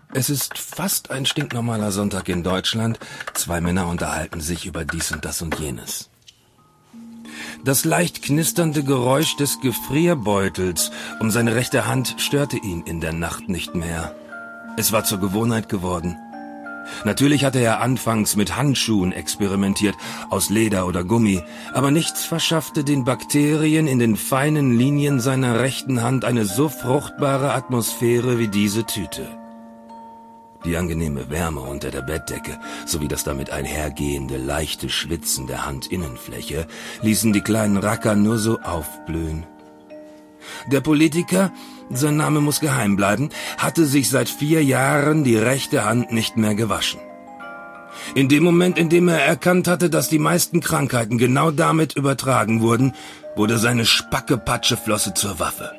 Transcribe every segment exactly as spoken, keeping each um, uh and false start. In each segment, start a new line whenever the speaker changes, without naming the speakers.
Es ist fast ein stinknormaler Sonntag in Deutschland. Zwei Männer unterhalten sich über dies und das und jenes. Das leicht knisternde Geräusch des Gefrierbeutels um seine rechte Hand störte ihn in der Nacht nicht mehr. Es war zur Gewohnheit geworden. Natürlich hatte er anfangs mit Handschuhen experimentiert, aus Leder oder Gummi, aber nichts verschaffte den Bakterien in den feinen Linien seiner rechten Hand eine so fruchtbare Atmosphäre wie diese Tüte. Die angenehme Wärme unter der Bettdecke sowie das damit einhergehende leichte Schwitzen der Handinnenfläche ließen die kleinen Racker nur so aufblühen. Der Politiker, sein Name muss geheim bleiben, hatte sich seit vier Jahren die rechte Hand nicht mehr gewaschen. In dem Moment, in dem er erkannt hatte, dass die meisten Krankheiten genau damit übertragen wurden, wurde seine spacke Patscheflosse zur Waffe.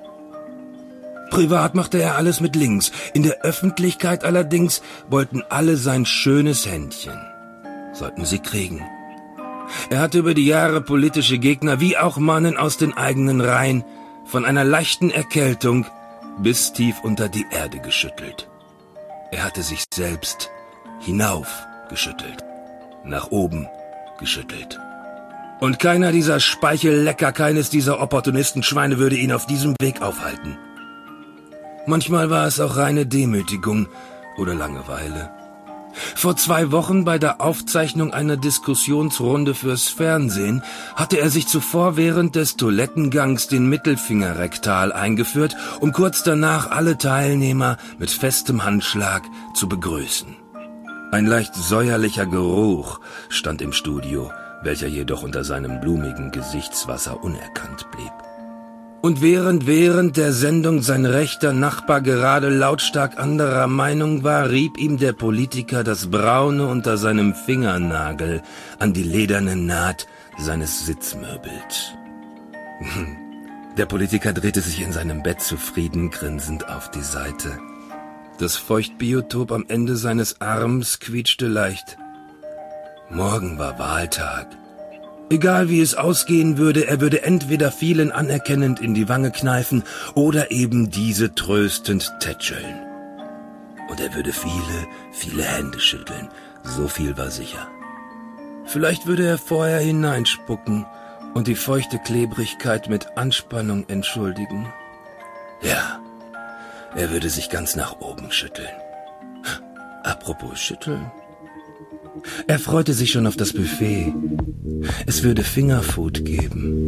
Privat machte er alles mit links, in der Öffentlichkeit allerdings wollten alle sein schönes Händchen. Sollten sie kriegen. Er hatte über die Jahre politische Gegner wie auch Mannen aus den eigenen Reihen von einer leichten Erkältung bis tief unter die Erde geschüttelt. Er hatte sich selbst hinauf geschüttelt, nach oben geschüttelt. Und keiner dieser Speichellecker, keines dieser Opportunistenschweine würde ihn auf diesem Weg aufhalten. Manchmal war es auch reine Demütigung oder Langeweile. Vor zwei Wochen bei der Aufzeichnung einer Diskussionsrunde fürs Fernsehen hatte er sich zuvor während des Toilettengangs den Mittelfinger rektal eingeführt, um kurz danach alle Teilnehmer mit festem Handschlag zu begrüßen. Ein leicht säuerlicher Geruch stand im Studio, welcher jedoch unter seinem blumigen Gesichtswasser unerkannt blieb. Und während während der Sendung sein rechter Nachbar gerade lautstark anderer Meinung war, rieb ihm der Politiker das Braune unter seinem Fingernagel an die lederne Naht seines Sitzmöbels. Der Politiker drehte sich in seinem Bett zufrieden grinsend auf die Seite. Das Feuchtbiotop am Ende seines Arms quietschte leicht. Morgen war Wahltag. Egal wie es ausgehen würde, er würde entweder vielen anerkennend in die Wange kneifen oder eben diese tröstend tätscheln. Und er würde viele, viele Hände schütteln, so viel war sicher. Vielleicht würde er vorher hineinspucken und die feuchte Klebrigkeit mit Anspannung entschuldigen. Ja, er würde sich ganz nach oben schütteln. Apropos schütteln. Er freute sich schon auf das Buffet. Es würde Fingerfood geben.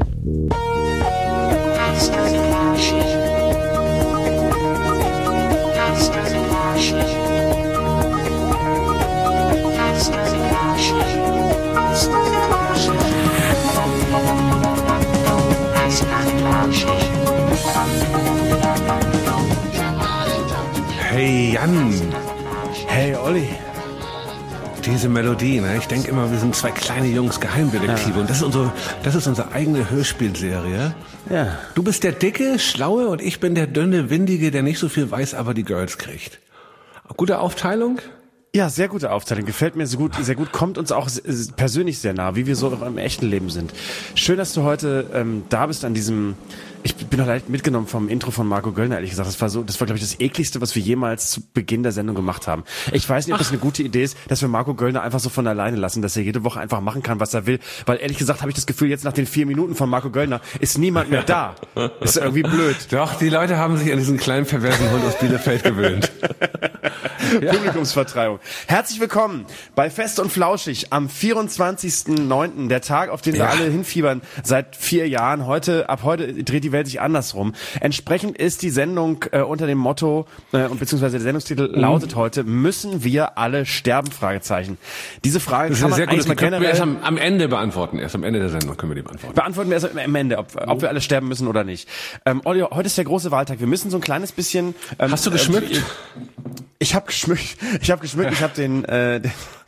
Hey Jan. Hey Olli. Diese Melodie, ne? Ich denke immer, wir sind zwei kleine Jungs Geheimdetektive, ja. Und das ist unsere, das ist unsere eigene Hörspielserie.
Ja.
Du bist der dicke, schlaue und ich bin der dünne, windige, der nicht so viel weiß, aber die Girls kriegt. Gute Aufteilung?
Ja, sehr gute Aufteilung. Gefällt mir sehr gut, sehr gut. Kommt uns auch persönlich sehr nah, wie wir so im echten Leben sind. Schön, dass du heute ähm, da bist an diesem. Ich bin noch leicht mitgenommen vom Intro von Marco Göllner, ehrlich gesagt. Das war so, das war, glaube ich, das ekligste, was wir jemals zu Beginn der Sendung gemacht haben. Ich weiß nicht, ob Ach. das eine gute Idee ist, dass wir Marco Göllner einfach so von alleine lassen, dass er jede Woche einfach machen kann, was er will. Weil ehrlich gesagt habe ich das Gefühl, jetzt nach den vier Minuten von Marco Göllner ist niemand mehr da. Ist irgendwie blöd.
Doch, die Leute haben sich an diesen kleinen perversen Hund aus Bielefeld gewöhnt.
Ja. Publikumsvertreibung. Herzlich willkommen bei Fest und Flauschig am vierundzwanzigsten neunten Der Tag, auf den wir ja. alle hinfiebern seit vier Jahren. Heute, ab heute dreht die Welt sich andersrum. Entsprechend ist die Sendung äh, unter dem Motto, äh, und beziehungsweise der Sendungstitel mhm. lautet heute, müssen wir alle sterben? Fragezeichen. Diese Frage kann man
sehr
eigentlich
mal
generell...
Wir erst am, am Ende beantworten. Erst am Ende der Sendung können wir die beantworten.
Beantworten wir erst am Ende, ob, ob wir alle sterben müssen oder nicht. Ähm, Olli, heute ist der große Wahltag. Wir müssen so ein kleines bisschen... Ähm,
Hast du geschmückt?
Äh, ich habe geschmückt. Ich habe geschmückt. Ich habe den, äh, den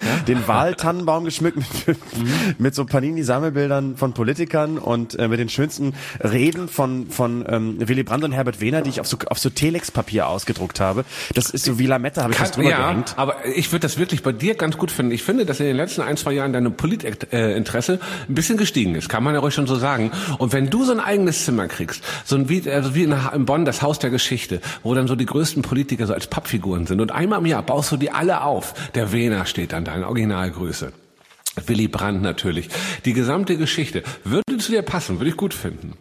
den Wahltannenbaum geschmückt mit, mit so Panini-Sammelbildern von Politikern und äh, mit den schönsten Reden von von ähm, Willy Brandt und Herbert Wehner, die ich auf so auf so Telex-Papier ausgedruckt habe. Das ist so wie Lametta, habe ich das drüber
ja,
gehängt.
Aber ich würde das wirklich bei dir ganz gut finden. Ich finde, dass in den letzten ein, zwei Jahren deine Politinteresse ein bisschen gestiegen ist, kann man ja ruhig schon so sagen. Und wenn du so ein eigenes Zimmer kriegst, so ein wie, also wie in, in Bonn das Haus der Geschichte, wo dann so die größten Politiker so als Pappfiguren sind und einmal im Jahr baust du die alle auf. Der Wehner steht dann da in Originalgröße. Willy Brandt natürlich. Die gesamte Geschichte würde zu dir passen, würde ich gut finden.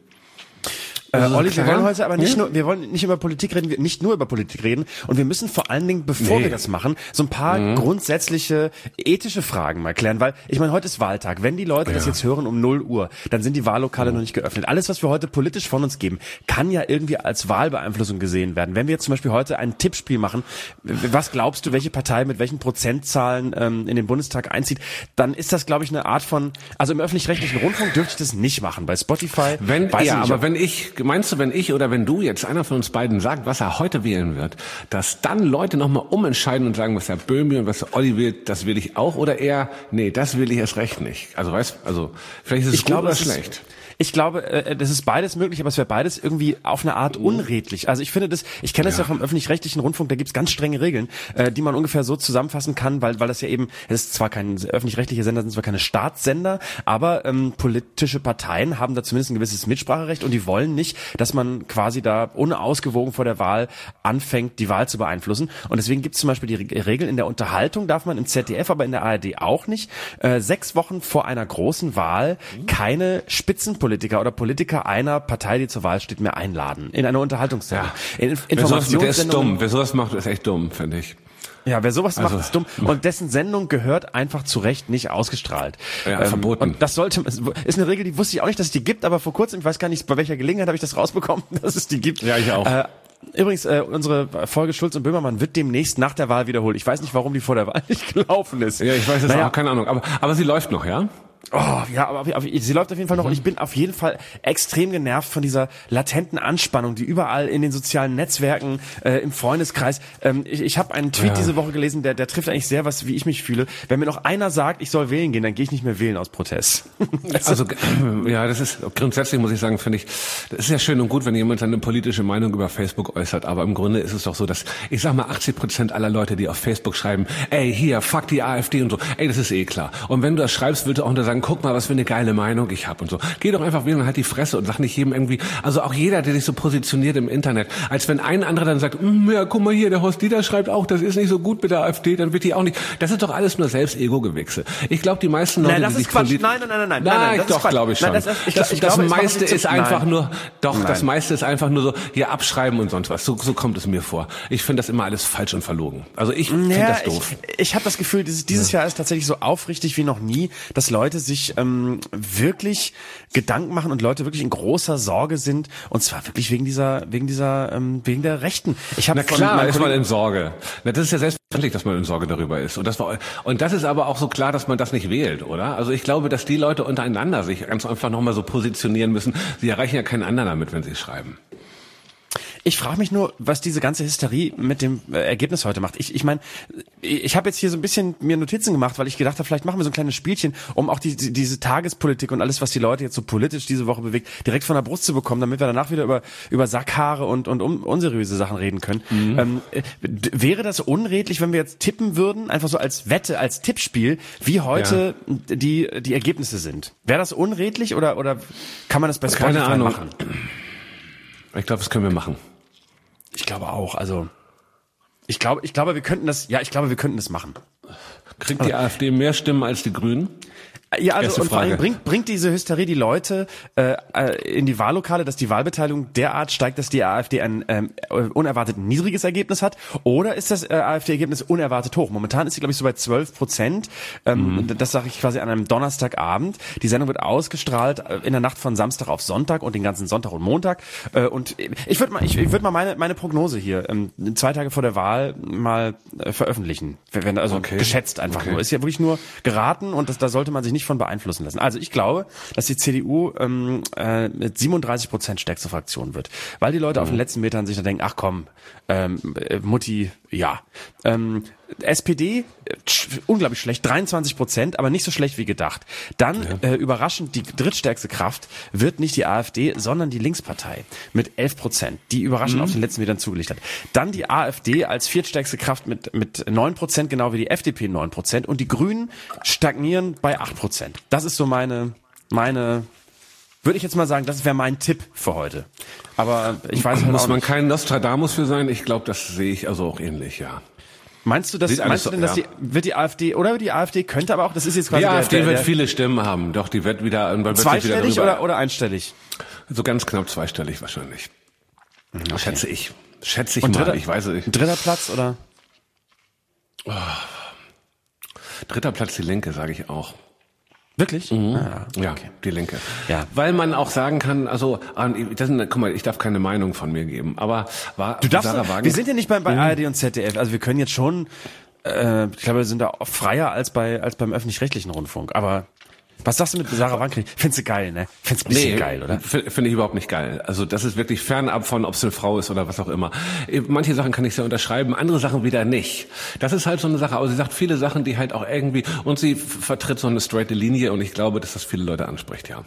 Äh, Olli, wir wollen heute aber nicht
ja?
nur, wir wollen nicht über Politik reden, wir nicht nur über Politik reden und wir müssen vor allen Dingen, bevor nee. wir das machen, so ein paar mhm. grundsätzliche ethische Fragen mal klären, weil ich meine, heute ist Wahltag. Wenn die Leute ja. das jetzt hören um null Uhr, dann sind die Wahllokale mhm. noch nicht geöffnet. Alles, was wir heute politisch von uns geben, kann ja irgendwie als Wahlbeeinflussung gesehen werden. Wenn wir jetzt zum Beispiel heute ein Tippspiel machen, was glaubst du, welche Partei mit welchen Prozentzahlen ähm, in den Bundestag einzieht, dann ist das, glaube ich, eine Art von, also im öffentlich-rechtlichen Rundfunk dürfte ich das nicht machen. Bei Spotify
wenn,
weiß
ja,
ich nicht,
aber wenn ich meinst du, wenn ich oder wenn du jetzt einer von uns beiden sagt, was er heute wählen wird, dass dann Leute nochmal umentscheiden und sagen, was der Böhmi und was der Olli will, das will ich auch oder eher, nee, das will ich erst recht nicht. Also weißt, also vielleicht ist es
ich
gut
glaube,
oder
es
schlecht.
Ist Ich glaube, äh, das ist beides möglich, aber es wäre beides irgendwie auf eine Art unredlich. Also ich finde das, ich kenne das ja. ja vom öffentlich-rechtlichen Rundfunk, da gibt's ganz strenge Regeln, äh, die man ungefähr so zusammenfassen kann, weil weil das ja eben, es ist zwar kein öffentlich-rechtliche Sender, sind zwar keine Staatssender, aber ähm, politische Parteien haben da zumindest ein gewisses Mitspracherecht und die wollen nicht, dass man quasi da unausgewogen vor der Wahl anfängt, die Wahl zu beeinflussen. Und deswegen gibt's zum Beispiel die Re- Regel, in der Unterhaltung darf man im Z D F, aber in der A R D auch nicht, äh, sechs Wochen vor einer großen Wahl keine Spitzenpolitiker Politiker oder Politiker einer Partei, die zur Wahl steht, mehr einladen. In einer Unterhaltungssendung.
Ja.
In
Wer sowas, der ist dumm. Wer sowas macht, ist echt dumm, finde ich.
Ja, wer sowas
also,
macht, ist dumm. Und dessen Sendung gehört einfach zu Recht nicht ausgestrahlt.
Ja, ähm, verboten.
Und das sollte, ist eine Regel, die wusste ich auch nicht, dass es die gibt, aber vor kurzem, ich weiß gar nicht, bei welcher Gelegenheit habe ich das rausbekommen, dass es die gibt.
Ja, ich auch.
Äh, Übrigens, äh, unsere Folge Schulz und Böhmermann wird demnächst nach der Wahl wiederholt. Ich weiß nicht, warum die vor der Wahl nicht gelaufen ist.
Ja, ich weiß es naja. auch, keine Ahnung. Aber, aber sie läuft noch, ja?
Oh, ja, aber, aber sie läuft auf jeden Fall noch und ich bin auf jeden Fall extrem genervt von dieser latenten Anspannung, die überall in den sozialen Netzwerken, äh, im Freundeskreis, ähm, ich, ich habe einen Tweet ja. diese Woche gelesen, der, der trifft eigentlich sehr, was wie ich mich fühle. Wenn mir noch einer sagt, ich soll wählen gehen, dann gehe ich nicht mehr wählen aus Protest.
Also, ja, das ist, grundsätzlich muss ich sagen, finde ich, das ist ja schön und gut, wenn jemand seine politische Meinung über Facebook äußert, aber im Grunde ist es doch so, dass, ich sag mal, achtzig Prozent aller Leute, die auf Facebook schreiben, ey, hier, fuck die AfD und so, ey, das ist eh klar. Und wenn du das schreibst, willst du auch unter sagen, guck mal, was für eine geile Meinung ich habe und so. Geh doch einfach wählen und halt die Fresse und sag nicht jedem irgendwie, also auch jeder, der sich so positioniert im Internet, als wenn ein anderer dann sagt, ja, guck mal hier, der Horst Dieter schreibt auch, das ist nicht so gut mit der AfD, dann wird die auch nicht. Das ist doch alles nur Selbst-Ego-Gewichse. Ich glaube, die meisten Leute,
nein, das
die
ist Quatsch. Nein, nein, nein, nein, nein, nein,
nein,
das
doch, glaube ich schon.
Nein, das, ich,
das,
ich
das
glaube,
meiste ist einfach
nein.
nur, doch,
nein.
das meiste ist einfach nur so, hier abschreiben und sonst was. So, so kommt es mir vor. Ich finde das immer alles falsch und verlogen. Also ich finde
ja,
das doof.
Ich, ich habe das Gefühl, dieses, dieses ja. Jahr ist tatsächlich so aufrichtig wie noch nie, dass Leute sich ähm, wirklich Gedanken machen und Leute wirklich in großer Sorge sind und zwar wirklich wegen dieser wegen dieser ähm, wegen der Rechten. Ich habe
Na klar, ist man in Sorge. Na, das ist ja selbstverständlich, dass man in Sorge darüber ist und das war und das ist aber auch so klar, dass man das nicht wählt, oder? Also ich glaube, dass die Leute untereinander sich ganz einfach nochmal so positionieren müssen. Sie erreichen ja keinen anderen damit, wenn sie schreiben.
Ich frage mich nur, was diese ganze Hysterie mit dem äh, Ergebnis heute macht. Ich ich meine, ich habe jetzt hier so ein bisschen mir Notizen gemacht, weil ich gedacht habe, vielleicht machen wir so ein kleines Spielchen, um auch die, die diese Tagespolitik und alles, was die Leute jetzt so politisch diese Woche bewegt, direkt von der Brust zu bekommen, damit wir danach wieder über über Sackhaare und und um, unseriöse Sachen reden können. Mhm. Ähm, d- wäre das unredlich, wenn wir jetzt tippen würden, einfach so als Wette, als Tippspiel, wie heute ja. die die Ergebnisse sind? Wäre das unredlich oder oder kann man das bei Spotify
Keine Ahnung.
machen?
Ich glaube, das können wir machen.
Ich glaube auch, also ich glaube, ich glaube, wir könnten das, ja, ich glaube, wir könnten das machen.
Kriegt die AfD mehr Stimmen als die Grünen?
Ja, also
Erste
und vor allem
Frage.
bringt, bringt diese Hysterie die Leute äh, in die Wahllokale, dass die Wahlbeteiligung derart steigt, dass die AfD ein ähm, unerwartet niedriges Ergebnis hat? Oder ist das äh, AfD-Ergebnis unerwartet hoch? Momentan ist sie, glaube ich, so bei zwölf Prozent. Ähm, mhm. Das sage ich quasi an einem Donnerstagabend. Die Sendung wird ausgestrahlt äh, in der Nacht von Samstag auf Sonntag und den ganzen Sonntag und Montag. Äh, und ich würde mal, ich, ich würde mal meine meine Prognose hier ähm, zwei Tage vor der Wahl mal äh, veröffentlichen. Wenn, also
okay.
geschätzt einfach
okay.
nur. Ist ja wirklich nur geraten und das, da sollte man sich nicht von beeinflussen lassen. Also ich glaube, dass die C D U ähm, äh, mit siebenunddreißig Prozent stärkste Fraktion wird, weil die Leute mhm. auf den letzten Metern sich da denken, ach komm, ähm, äh, Mutti, ja. Ähm, S P D, äh, unglaublich schlecht, dreiundzwanzig Prozent, aber nicht so schlecht wie gedacht. Dann, ja. äh, überraschend, die drittstärkste Kraft wird nicht die AfD, sondern die Linkspartei mit elf Prozent, die überraschend mhm. auf den letzten Metern zugelegt hat. Dann die AfD als viertstärkste Kraft mit mit neun Prozent, genau wie die F D P neun Prozent. Und die Grünen stagnieren bei acht Prozent. Das ist so meine, meine... Würde ich jetzt mal sagen, das wäre mein Tipp für heute. Aber ich weiß halt
Muss
auch
man
nicht.
kein Nostradamus für sein? Ich glaube, das sehe ich also auch ähnlich, ja.
Meinst du, dass,
Sieht
meinst du
alles
denn,
so-
dass
ja.
die, wird die AfD, oder die AfD könnte aber auch, das ist jetzt quasi
Die
der,
AfD
der,
wird
der
viele Stimmen haben. Doch, die wird wieder, wird
zweistellig
wieder
oder, oder einstellig?
so ganz knapp zweistellig wahrscheinlich.
Okay.
Schätze ich. Schätze ich
Und
mal.
dritter,
Ich weiß es nicht.
dritter Platz, oder?
Dritter Platz die Linke, sage ich auch.
Wirklich?
Mhm.
Ah,
Ja,
okay.
die Linke.
Ja.
Weil man auch sagen kann, also, das sind, guck mal, ich darf keine Meinung von mir geben, aber war
Du darfst,
Sarah Wagenknecht-
wir sind ja nicht bei, bei
Mhm.
A R D und Z D F, also wir können jetzt schon, äh, ich glaube, wir sind da freier als bei, als beim öffentlich-rechtlichen Rundfunk, aber was sagst du mit Sarah Wagenknecht? Findest du geil, ne? Findest du ein bisschen geil, oder?
f- Finde ich überhaupt nicht geil. Also das ist wirklich fernab von, ob es eine Frau ist oder was auch immer. Manche Sachen kann ich sehr unterschreiben, andere Sachen wieder nicht. Das ist halt so eine Sache. Aber sie sagt viele Sachen, die halt auch irgendwie, und sie f- vertritt so eine straighte Linie und ich glaube, dass das viele Leute anspricht, ja.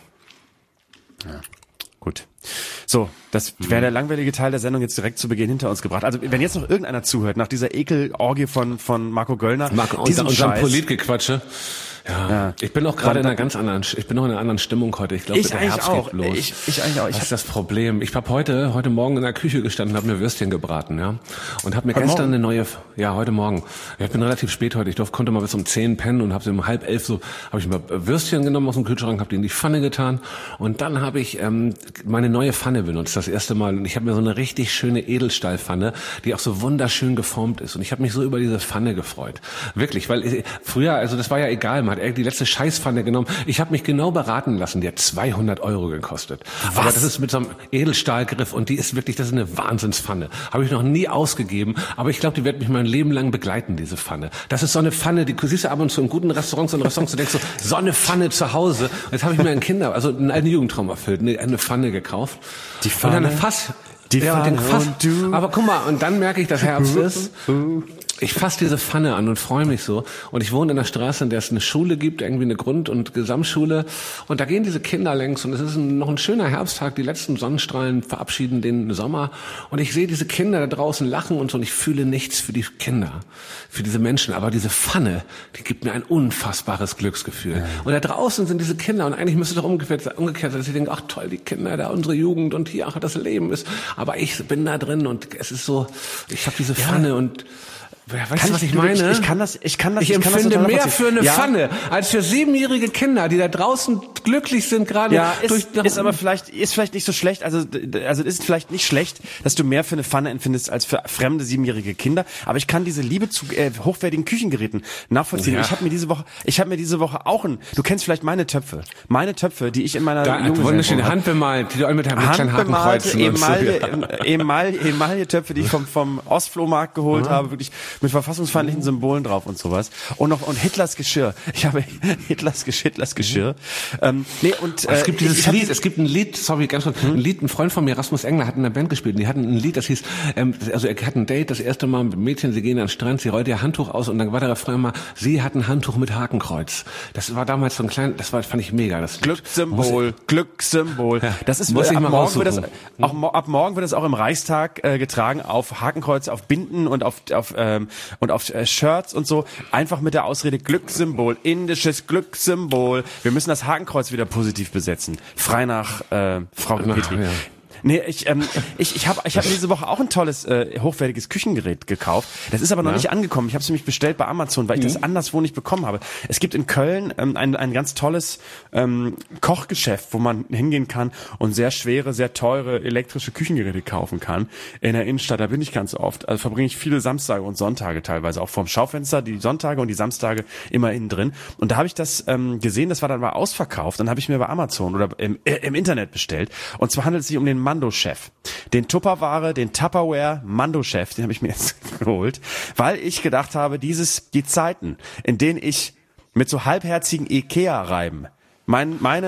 Ja. Gut. So, das wäre der langweilige Teil der Sendung jetzt direkt zu Beginn hinter uns gebracht. Also wenn jetzt noch irgendeiner zuhört, nach dieser Ekelorgie von von Marco Göllner,
Marco,
diesem
unser, unserem
Scheiß,
Politgequatsche. Ja,
Ja.
ich bin auch gerade in
Dann-
einer ganz anderen, ich bin noch in einer anderen Stimmung heute. Ich glaube,
Ich
der
eigentlich
Herbst
auch.
geht los.
Ich- ich eigentlich auch. Ich
Was
hab-
ist das Problem? Ich habe heute, heute Morgen in der Küche gestanden, habe mir Würstchen gebraten, ja, und habe mir
Heute
gestern
Morgen?
eine neue, ja, heute Morgen. Ja, ich bin relativ spät heute. Ich durfte, konnte mal bis um zehn pennen und habe so um halb elf so, habe ich mir Würstchen genommen aus dem Kühlschrank, habe die in die Pfanne getan und dann habe ich ähm, meine neue Pfanne benutzt, das erste Mal. Und ich habe mir so eine richtig schöne Edelstahlpfanne, die auch so wunderschön geformt ist. Und ich habe mich so über diese Pfanne gefreut, wirklich, weil ich, früher, also das war ja egal, man hat irgendwie die letzte Scheißpfanne genommen. Ich habe mich genau beraten lassen, die hat zweihundert Euro gekostet. Was? Aber das ist mit so einem Edelstahlgriff und die ist wirklich, das ist eine Wahnsinnspfanne. Habe ich noch nie ausgegeben, aber ich glaube, die wird mich mein Leben lang begleiten, diese Pfanne. Das ist so eine Pfanne, die du siehst du ab und zu in guten Restaurants und Restaurants, du denkst so, so eine Pfanne zu Hause. Und jetzt habe ich mir einen Kinder, also einen alten Jugendtraum erfüllt, eine, eine Pfanne gekauft.
Die Pfanne,
und dann Fass,
die
ja,
Pfanne
und den Fass,
und du.
aber guck mal, und dann merke ich, dass Herbst ist. Ich fasse diese Pfanne an und freue mich so. Und ich wohne in einer Straße, in der es eine Schule gibt, irgendwie eine Grund- und Gesamtschule. Und da gehen diese Kinder längs und es ist ein, noch ein schöner Herbsttag. Die letzten Sonnenstrahlen verabschieden den Sommer. Und ich sehe diese Kinder da draußen lachen und so. Und ich fühle nichts für die Kinder, für diese Menschen. Aber diese Pfanne, die gibt mir ein unfassbares Glücksgefühl. Ja. Und da draußen sind diese Kinder. Und eigentlich müsste es doch umgekehrt, umgekehrt sein, dass ich denke, ach toll, die Kinder, da unsere Jugend und hier, ach, das Leben ist. Aber ich bin da drin und es ist so, ich habe diese Pfanne
ja.
und weißt
Kann
du, was
ich,
ich meine?
Ich, ich kann das, ich kann das,
Ich,
ich kann
empfinde
das total
mehr
nachvollziehen.
für eine
ja.
Pfanne als für siebenjährige Kinder, die da draußen glücklich sind gerade.
Ja, ist,
durch,
ist aber vielleicht, ist vielleicht nicht so schlecht, also, also ist vielleicht nicht schlecht, dass du mehr für eine Pfanne empfindest als für fremde siebenjährige Kinder, aber ich kann diese Liebe zu äh, hochwertigen Küchengeräten nachvollziehen.
Ja.
Ich habe mir diese Woche, ich habe mir diese Woche auch ein, du kennst vielleicht meine Töpfe, meine Töpfe, die ich in meiner
da hat wunderschöne Hand bemalt, die du mit einem kleinen
handbemalte
Hakenkreuzen und so,
Emaille,
ja.
Emaille, Emaille-Töpfe, die ich vom, vom Ostflohmarkt geholt
Ja.
habe, wirklich mit verfassungsfeindlichen Symbolen drauf und sowas. Und noch, und Hitlers Geschirr. Ich habe Hitlers, Gesch- Hitlers Geschirr. Ähm, nee, und, äh,
Es gibt dieses
ich, ich hab
Lied, es gibt ein Lied, sorry, ganz kurz, ein Lied, ein Freund von mir, Rasmus Engler, hat in einer Band gespielt, und die hatten ein Lied, das hieß, ähm, also er hat ein Date, das erste Mal mit einem Mädchen, sie gehen an den Strand, sie rollt ihr Handtuch aus, und dann war der Refrain mal, sie hat ein Handtuch mit Hakenkreuz. Das war damals so ein klein, das war, fand ich mega, das Lied.
Glückssymbol, Glückssymbol.
Ja,
Das ist,
muss ich
ab
mal
morgen wird das,
raussuchen.
auch, mo- ab morgen wird das auch im Reichstag äh, getragen, auf Hakenkreuze, auf Binden und auf, auf, ähm, und auf äh, Shirts und so. Einfach mit der Ausrede Glückssymbol, indisches Glückssymbol. Wir müssen das Hakenkreuz wieder positiv besetzen. Frei nach äh, Frau
Na,
Petri.
ja.
Nee, ich ähm, ich ich habe ich hab diese Woche auch ein tolles äh, hochwertiges Küchengerät gekauft. Das ist aber noch
Ja.
nicht angekommen. Ich habe es nämlich bestellt bei Amazon, weil ich das anderswo nicht bekommen habe. Es gibt in Köln ähm, ein ein ganz tolles ähm, Kochgeschäft, wo man hingehen kann und sehr schwere, sehr teure elektrische Küchengeräte kaufen kann in der Innenstadt. Da bin ich ganz oft. Also verbringe ich viele Samstage und Sonntage teilweise auch vorm Schaufenster, die Sonntage und die Samstage immer innen drin. Und da habe ich das ähm, gesehen, das war dann mal ausverkauft. Dann habe ich mir bei Amazon oder im, äh, im Internet bestellt. Und zwar handelt es sich um den Mando-Chef. Den Tupperware, den Tupperware Mando-Chef, den habe ich mir jetzt geholt, weil ich gedacht habe, dieses, die Zeiten, in denen ich mit so halbherzigen Ikea-Reiben mein, meine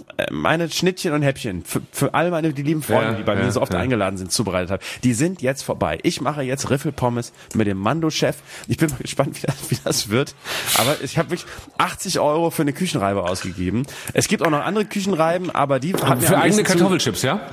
meine Schnittchen und Häppchen für, für all meine die lieben Freunde,
Ja,
die bei
ja,
mir so oft
ja.
eingeladen sind, zubereitet habe, die sind jetzt vorbei. Ich mache jetzt Riffelpommes mit dem Mando-Chef. Ich bin mal gespannt, wie das, wie das wird. Aber ich habe wirklich achtzig Euro für eine Küchenreibe ausgegeben. Es gibt auch noch andere Küchenreiben, aber die hat mir
Für
am
eigene
nächsten zu-
Kartoffelchips, ja?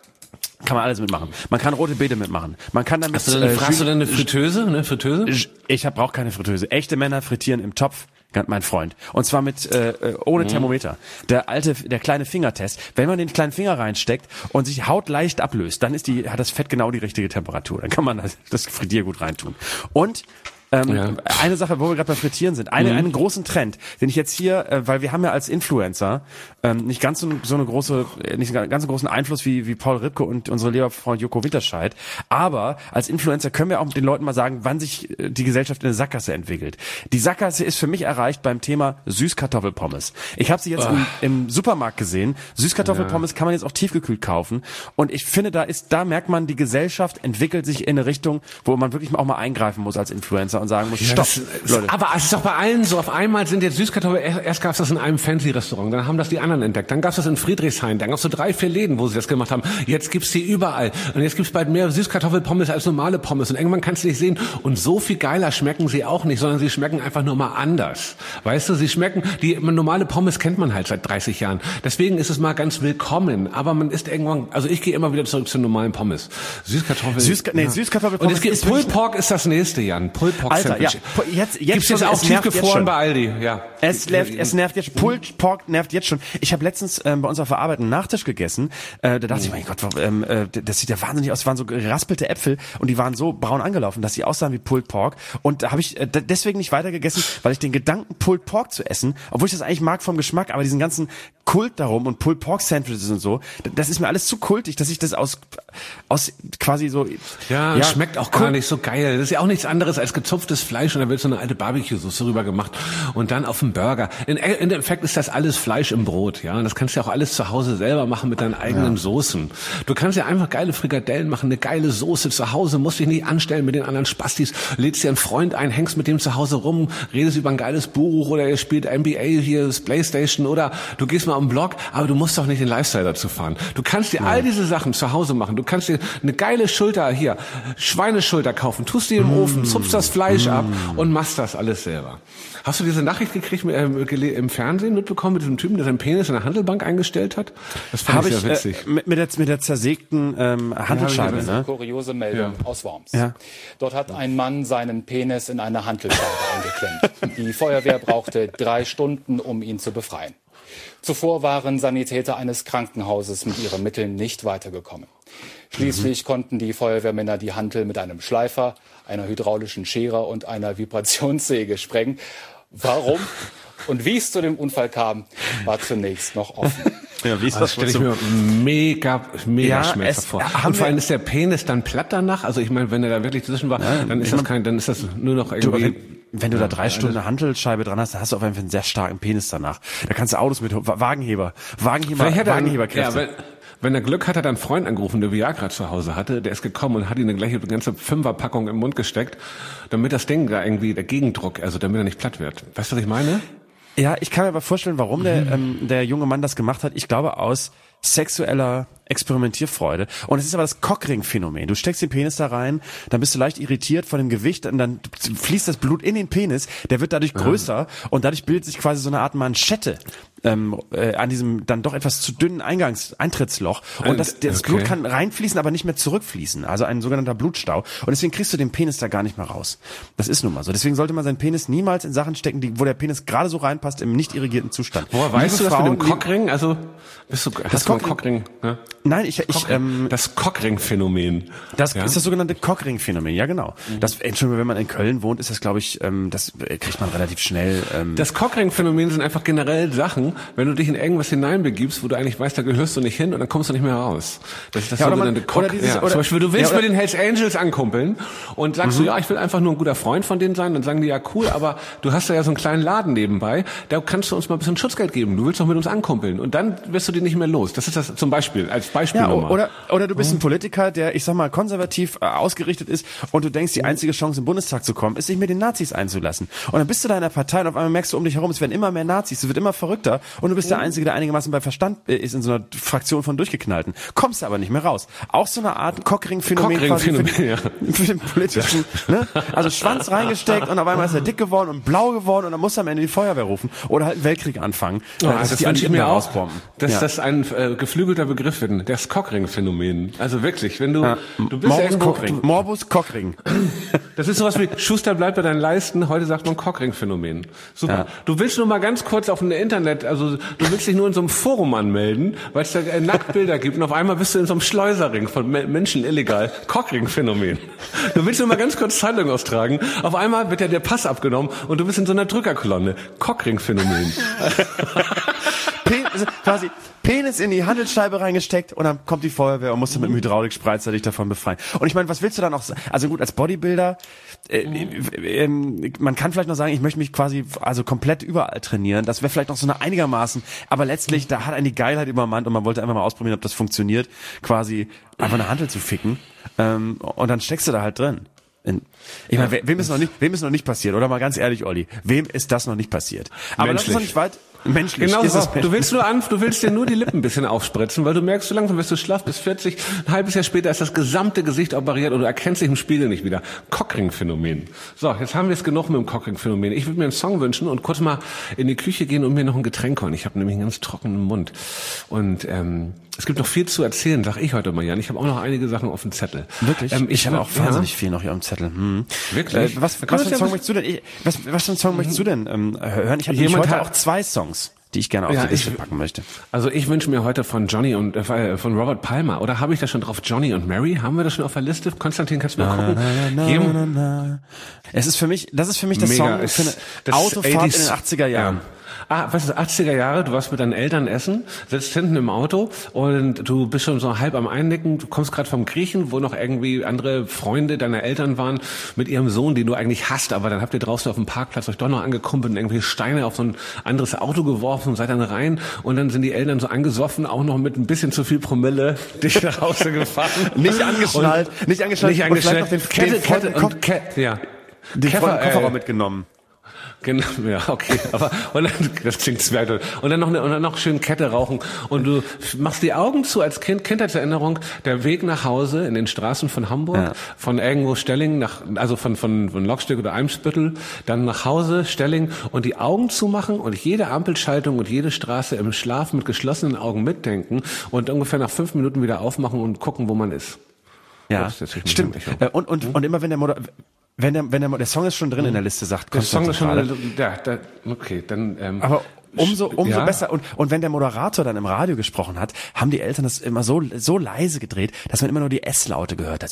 Kann man alles mitmachen. Man kann rote Beete mitmachen. Man kann damit.
Hast du denn,
äh,
hast du denn eine Fritteuse? Eine Fritteuse?
Ich hab, brauch keine Fritteuse. Echte Männer frittieren im Topf, mein Freund. Und zwar mit äh, ohne Thermometer. Der alte, der kleine Fingertest. Wenn man den kleinen Finger reinsteckt und sich hautleicht ablöst, dann ist die, hat das Fett genau die richtige Temperatur. Dann kann man das, das Frittiergut reintun. Und Ähm,
Ja.
eine Sache, wo wir gerade beim Frittieren sind, eine,
Mhm.
einen großen Trend, den ich jetzt hier, äh, weil wir haben ja als Influencer ähm, nicht ganz so, so eine große, äh, nicht einen ganz so großen Einfluss wie, wie Paul Ripke und unsere liebe Frau Joko Winterscheid, aber als Influencer können wir auch den Leuten mal sagen, wann sich äh, die Gesellschaft in eine Sackgasse entwickelt. Die Sackgasse ist für mich erreicht beim Thema Süßkartoffelpommes. Ich habe sie jetzt im, im Supermarkt gesehen. Süßkartoffelpommes kann man jetzt auch tiefgekühlt kaufen und ich finde, da ist, da merkt man, die Gesellschaft entwickelt sich in eine Richtung, wo man wirklich auch mal eingreifen muss als Influencer und sagen muss,
Ja,
stopp,
das,
Leute.
aber es ist doch bei allen so, auf einmal sind jetzt Süßkartoffeln, erst gab es das in einem Fancy-Restaurant, dann haben das die anderen entdeckt, dann gab es das in Friedrichshain, dann gab es so drei, vier Läden, wo sie das gemacht haben, jetzt gibt's die überall und jetzt gibt's bald mehr Süßkartoffelpommes als normale Pommes und irgendwann kannst du nicht sehen und so viel geiler schmecken sie auch nicht, sondern sie schmecken einfach nur mal anders, weißt du, sie schmecken, die normale Pommes kennt man halt seit dreißig Jahren, deswegen ist es mal ganz willkommen, aber man isst irgendwann, also ich gehe immer wieder zurück zu normalen Pommes. Süßkartoffeln.
Süßka- nee,
ja.
Süßkartoffelpommes
Und es gibt
ist wirklich-
Pulled Pork ist das nächste, Jan. Pulled Pork
Alter, ja,
Sandwich.
jetzt, jetzt
Gibt's
schon,
jetzt auch
es nervt jetzt
tiefgefroren
schon.
bei Aldi, ja.
Es nervt, es nervt jetzt, Pulled Pork nervt jetzt schon. Ich habe letztens ähm, bei uns auf der Arbeit einen Nachtisch gegessen, äh, da dachte ich, mein Gott, ähm, äh, das sieht ja wahnsinnig aus, es waren so geraspelte Äpfel und die waren so braun angelaufen, dass sie aussahen wie Pulled Pork und da habe ich äh, deswegen nicht weitergegessen, weil ich den Gedanken, Pulled Pork zu essen, obwohl ich das eigentlich mag vom Geschmack, aber diesen ganzen Kult darum und Pulled Pork Sandwiches und so, das ist mir alles zu kultig, dass ich das aus aus quasi so
Ja,
ja
schmeckt auch gar nicht so geil. Das ist ja auch nichts anderes als gezupftes Fleisch und da wird so eine alte Barbecue-Soße rüber gemacht und dann auf dem Burger. In, in Effekt ist das alles Fleisch im Brot, ja. Und das kannst du ja auch alles zu Hause selber machen mit deinen eigenen ja. Soßen. Du kannst ja einfach geile Frikadellen machen, eine geile Soße zu Hause, musst dich nicht anstellen mit den anderen Spastis, lädst dir einen Freund ein, hängst mit dem zu Hause rum, redest über ein geiles Buch oder ihr spielt N B A hier, das Playstation oder du gehst mal am Blog, aber du musst doch nicht den Lifestyle dazu fahren. Du kannst dir ja. all diese Sachen zu Hause machen. Du kannst dir eine geile Schulter hier, Schweineschulter kaufen, tust die im mm. Ofen, zupfst das Fleisch mm. ab und machst das alles selber. Hast du diese Nachricht gekriegt äh, im Fernsehen mitbekommen mit diesem Typen, der seinen Penis in der Handelbank eingestellt hat? Das fand
Hab
ich
sehr
ich, witzig.
Äh, mit, mit, der, mit der zersägten ähm, Hantelscheibe,
ja,
ne?
Kuriose Meldung ja. aus Worms.
Ja.
Dort hat ein Mann seinen Penis in eine Hantelscheibe eingeklemmt. Die Feuerwehr brauchte drei Stunden, um ihn zu befreien. Zuvor waren Sanitäter eines Krankenhauses mit ihren Mitteln nicht weitergekommen. Schließlich mhm. konnten die Feuerwehrmänner die Hantel mit einem Schleifer, einer hydraulischen Schere und einer Vibrationssäge sprengen. Warum und wie es zu dem Unfall kam, war zunächst noch offen.
Ja, wie ist das? Das stelle ich mir mega, mega
ja,
schmerzhaft vor. Und vor allem ist der Penis dann platt danach. Also ich meine, wenn er da wirklich zwischen war, ja, dann ist das kein, dann ist das nur noch irgendwie.
Du, wenn, wenn du ja, da drei Stunden eine Hantelscheibe dran hast, dann hast du auf jeden Fall einen sehr starken Penis danach. Da kannst du Autos mit Wagenheber, Wagenheber, Wagenheberkräfte.
Ja, wenn er Glück hat, hat er einen Freund angerufen, der Viagra zu Hause hatte. Der ist gekommen und hat ihm eine gleiche ganze Fünferpackung im Mund gesteckt, damit das Ding da irgendwie der Gegendruck, also damit er nicht platt wird. Weißt du, was ich meine?
Ja, ich kann mir aber vorstellen, warum mhm. der, ähm, der junge Mann das gemacht hat. Ich glaube aus sexueller Experimentierfreude. Und es ist aber das Cockring-Phänomen. Du steckst den Penis da rein, dann bist du leicht irritiert von dem Gewicht und dann fließt das Blut in den Penis, der wird dadurch größer ja. und dadurch bildet sich quasi so eine Art Manschette ähm, äh, an diesem dann doch etwas zu dünnen Eingangs-Eintrittsloch. Und das, das okay. Blut kann reinfließen, aber nicht mehr zurückfließen. Also ein sogenannter Blutstau. Und deswegen kriegst du den Penis da gar nicht mehr raus. Das ist nun mal so. Deswegen sollte man seinen Penis niemals in Sachen stecken, die, wo der Penis gerade so reinpasst, im nicht irrigierten Zustand.
Woher weißt du das
Frauen,
mit dem Cockring? Also bist du, hast du einen Cockring? Ja?
Nein, ich, ich ähm,
das Cockring-Phänomen.
Das
ja?
ist das sogenannte Cockring-Phänomen, ja genau. Mhm. Das, Entschuldigung, wenn man in Köln wohnt, ist das, glaube ich, ähm, das kriegt man relativ schnell. Ähm,
das Cockring-Phänomen sind einfach generell Sachen, wenn du dich in irgendwas hineinbegibst, wo du eigentlich weißt, da gehörst du nicht hin und dann kommst du nicht mehr raus. Das ist das ja, sogenannte Cock. Ja, zum Beispiel, du willst ja, mit den Hells Angels ankumpeln und sagst mhm. du, ja, ich will einfach nur ein guter Freund von denen sein, dann sagen die, ja cool, aber du hast da ja so einen kleinen Laden nebenbei, da kannst du uns mal ein bisschen Schutzgeld geben, du willst doch mit uns ankumpeln und dann wirst du die nicht mehr los. Das ist das zum Beispiel als Beispiel
Ja,
nochmal.
oder, oder du bist ein Politiker, der, ich sag mal, konservativ äh, ausgerichtet ist und du denkst, die einzige Chance im Bundestag zu kommen, ist sich mit den Nazis einzulassen. Und dann bist du da in der Partei und auf einmal merkst du um dich herum, es werden immer mehr Nazis, es wird immer verrückter und du bist der Einzige, der einigermaßen bei Verstand äh, ist in so einer Fraktion von Durchgeknallten. Kommst aber nicht mehr raus. Auch so eine Art Cockring-Phänomen quasi für,
Cockring-Phänomen, ja.
für den politischen, ne? Also Schwanz reingesteckt und auf einmal ist er dick geworden und blau geworden und dann muss er am Ende die Feuerwehr rufen oder halt einen Weltkrieg anfangen.
Oh,
äh, dass
das
die
wünsche ich
alle
mir auch,
rausbomben.
dass
Ja.
das ein äh, geflügelter Begriff wird, das Cockring-Phänomen. Also wirklich, wenn du,
Ja.
du bist
Morbus
irgendwo,
Cockring.
du,
Morbus Cockring.
das ist sowas wie Schuster bleibt bei deinen Leisten, heute sagt man Cockring-Phänomen. Super.
Ja.
Du willst nur mal ganz kurz auf dem Internet, also du willst dich nur in so einem Forum anmelden, weil es da äh, Nacktbilder gibt und auf einmal bist du in so einem Schleuserring von Me- Menschen illegal. Cockring-Phänomen. Du willst nur mal ganz kurz Zeitung austragen, auf einmal wird ja der Pass abgenommen und du bist in so einer Drückerkolonne. Cockring-Phänomen.
Pen, also quasi Penis in die Handelsscheibe reingesteckt und dann kommt die Feuerwehr und musst du mit dem Hydraulikspreizer dich davon befreien. Und ich meine, was willst du dann auch sagen? Also gut, als Bodybuilder, äh, äh, äh, man kann vielleicht noch sagen, ich möchte mich quasi also komplett überall trainieren. Das wäre vielleicht noch so eine einigermaßen, aber letztlich, da hat einen die Geilheit übermannt und man wollte einfach mal ausprobieren, ob das funktioniert, quasi einfach eine Handel zu ficken. Ähm, und dann steckst du da halt drin. In, ich meine, wem ist noch nicht, wem ist noch nicht passiert? Oder mal ganz ehrlich, Olli, wem ist das noch nicht passiert? Aber das ist noch nicht weit. Menschlich.
Genau
ist
so.
es menschlich.
Du willst nur an, du willst dir nur die Lippen ein bisschen aufspritzen, weil du merkst, so langsam wirst du schlaff bis vierzig, ein halbes Jahr später ist das gesamte Gesicht operiert und du erkennst dich im Spiegel nicht wieder. Cockring-Phänomen. So, jetzt haben wir es genug mit dem Cockring-Phänomen. Ich würde mir einen Song wünschen und kurz mal in die Küche gehen und mir noch ein Getränk holen. Ich habe nämlich einen ganz trockenen Mund. Und ähm, es gibt noch viel zu erzählen, sag ich heute mal, Jan. Ich habe auch noch einige Sachen auf dem Zettel.
Wirklich?
Ähm,
ich habe auch
ja.
wahnsinnig viel noch hier am Zettel. Hm.
Wirklich?
Äh, was
Da kann
was für
man
einen Song
ja-
möchtest du denn? Ich, was, was für einen Song möchtest du denn ähm, hören? Ich habe nämlich
Jemand
heute
hat-
auch zwei Songs, die ich gerne auf
Ja,
die Liste
ich-
packen möchte.
Also ich wünsche mir heute von Johnny und äh, von Robert Palmer. Oder habe ich das schon drauf? Johnny und Mary? Haben wir das schon auf der Liste? Konstantin, kannst du mal gucken?
Na,
Jem-
na, na. Es ist für mich, das ist für mich der
Mega.
Song
Es-
für eine
das
Autofahrt in
achtziger
den achtziger Jahren.
Ja. Ah, was ist achtziger Jahre? Du warst mit deinen Eltern essen, sitzt hinten im Auto und du bist schon so halb am Einnicken. Du kommst gerade vom Griechen, wo noch irgendwie andere Freunde deiner Eltern waren mit ihrem Sohn, den du eigentlich hast. Aber dann habt ihr draußen auf dem Parkplatz euch doch noch angekumpelt und irgendwelche Steine auf so ein anderes Auto geworfen und seid dann rein. Und dann sind die Eltern so angesoffen, auch noch mit ein bisschen zu viel Promille dich nach Hause gefahren.
Nicht angeschnallt,
Und
nicht angeschnallt.
Nicht
und vielleicht
angeschnallt.
noch den,
Kette,
den
Kette,
Kette,
und Kette, ja.
den
Keffer,
Kofferraum
äh,
mitgenommen.
Genau, ja, okay, aber und dann, das klingt zwergel. Und dann noch eine, und dann noch schön Kette rauchen und du machst die Augen zu als Kind, Kindheitserinnerung, der Weg nach Hause in den Straßen von Hamburg,
Ja.
von irgendwo Stelling nach, also von von von Lockstück oder Eimsbüttel, dann nach Hause Stelling und die Augen zumachen und jede Ampelschaltung und jede Straße im Schlaf mit geschlossenen Augen mitdenken und ungefähr nach fünf Minuten wieder aufmachen und gucken, wo man ist.
Ja,
Ups, jetzt hab ich mich
stimmt.
nicht
Äh, Und, und, und immer wenn der Moder wenn der, wenn der, der Song ist schon drin in der Liste, sagt
Der Song ist schon,
Konstantin gerade.
ja, da, okay, dann, ähm,
Aber umso, umso
ja.
besser. Und, und wenn der Moderator dann im Radio gesprochen hat, haben die Eltern das immer so, so leise gedreht, dass man immer nur die S-Laute gehört hat.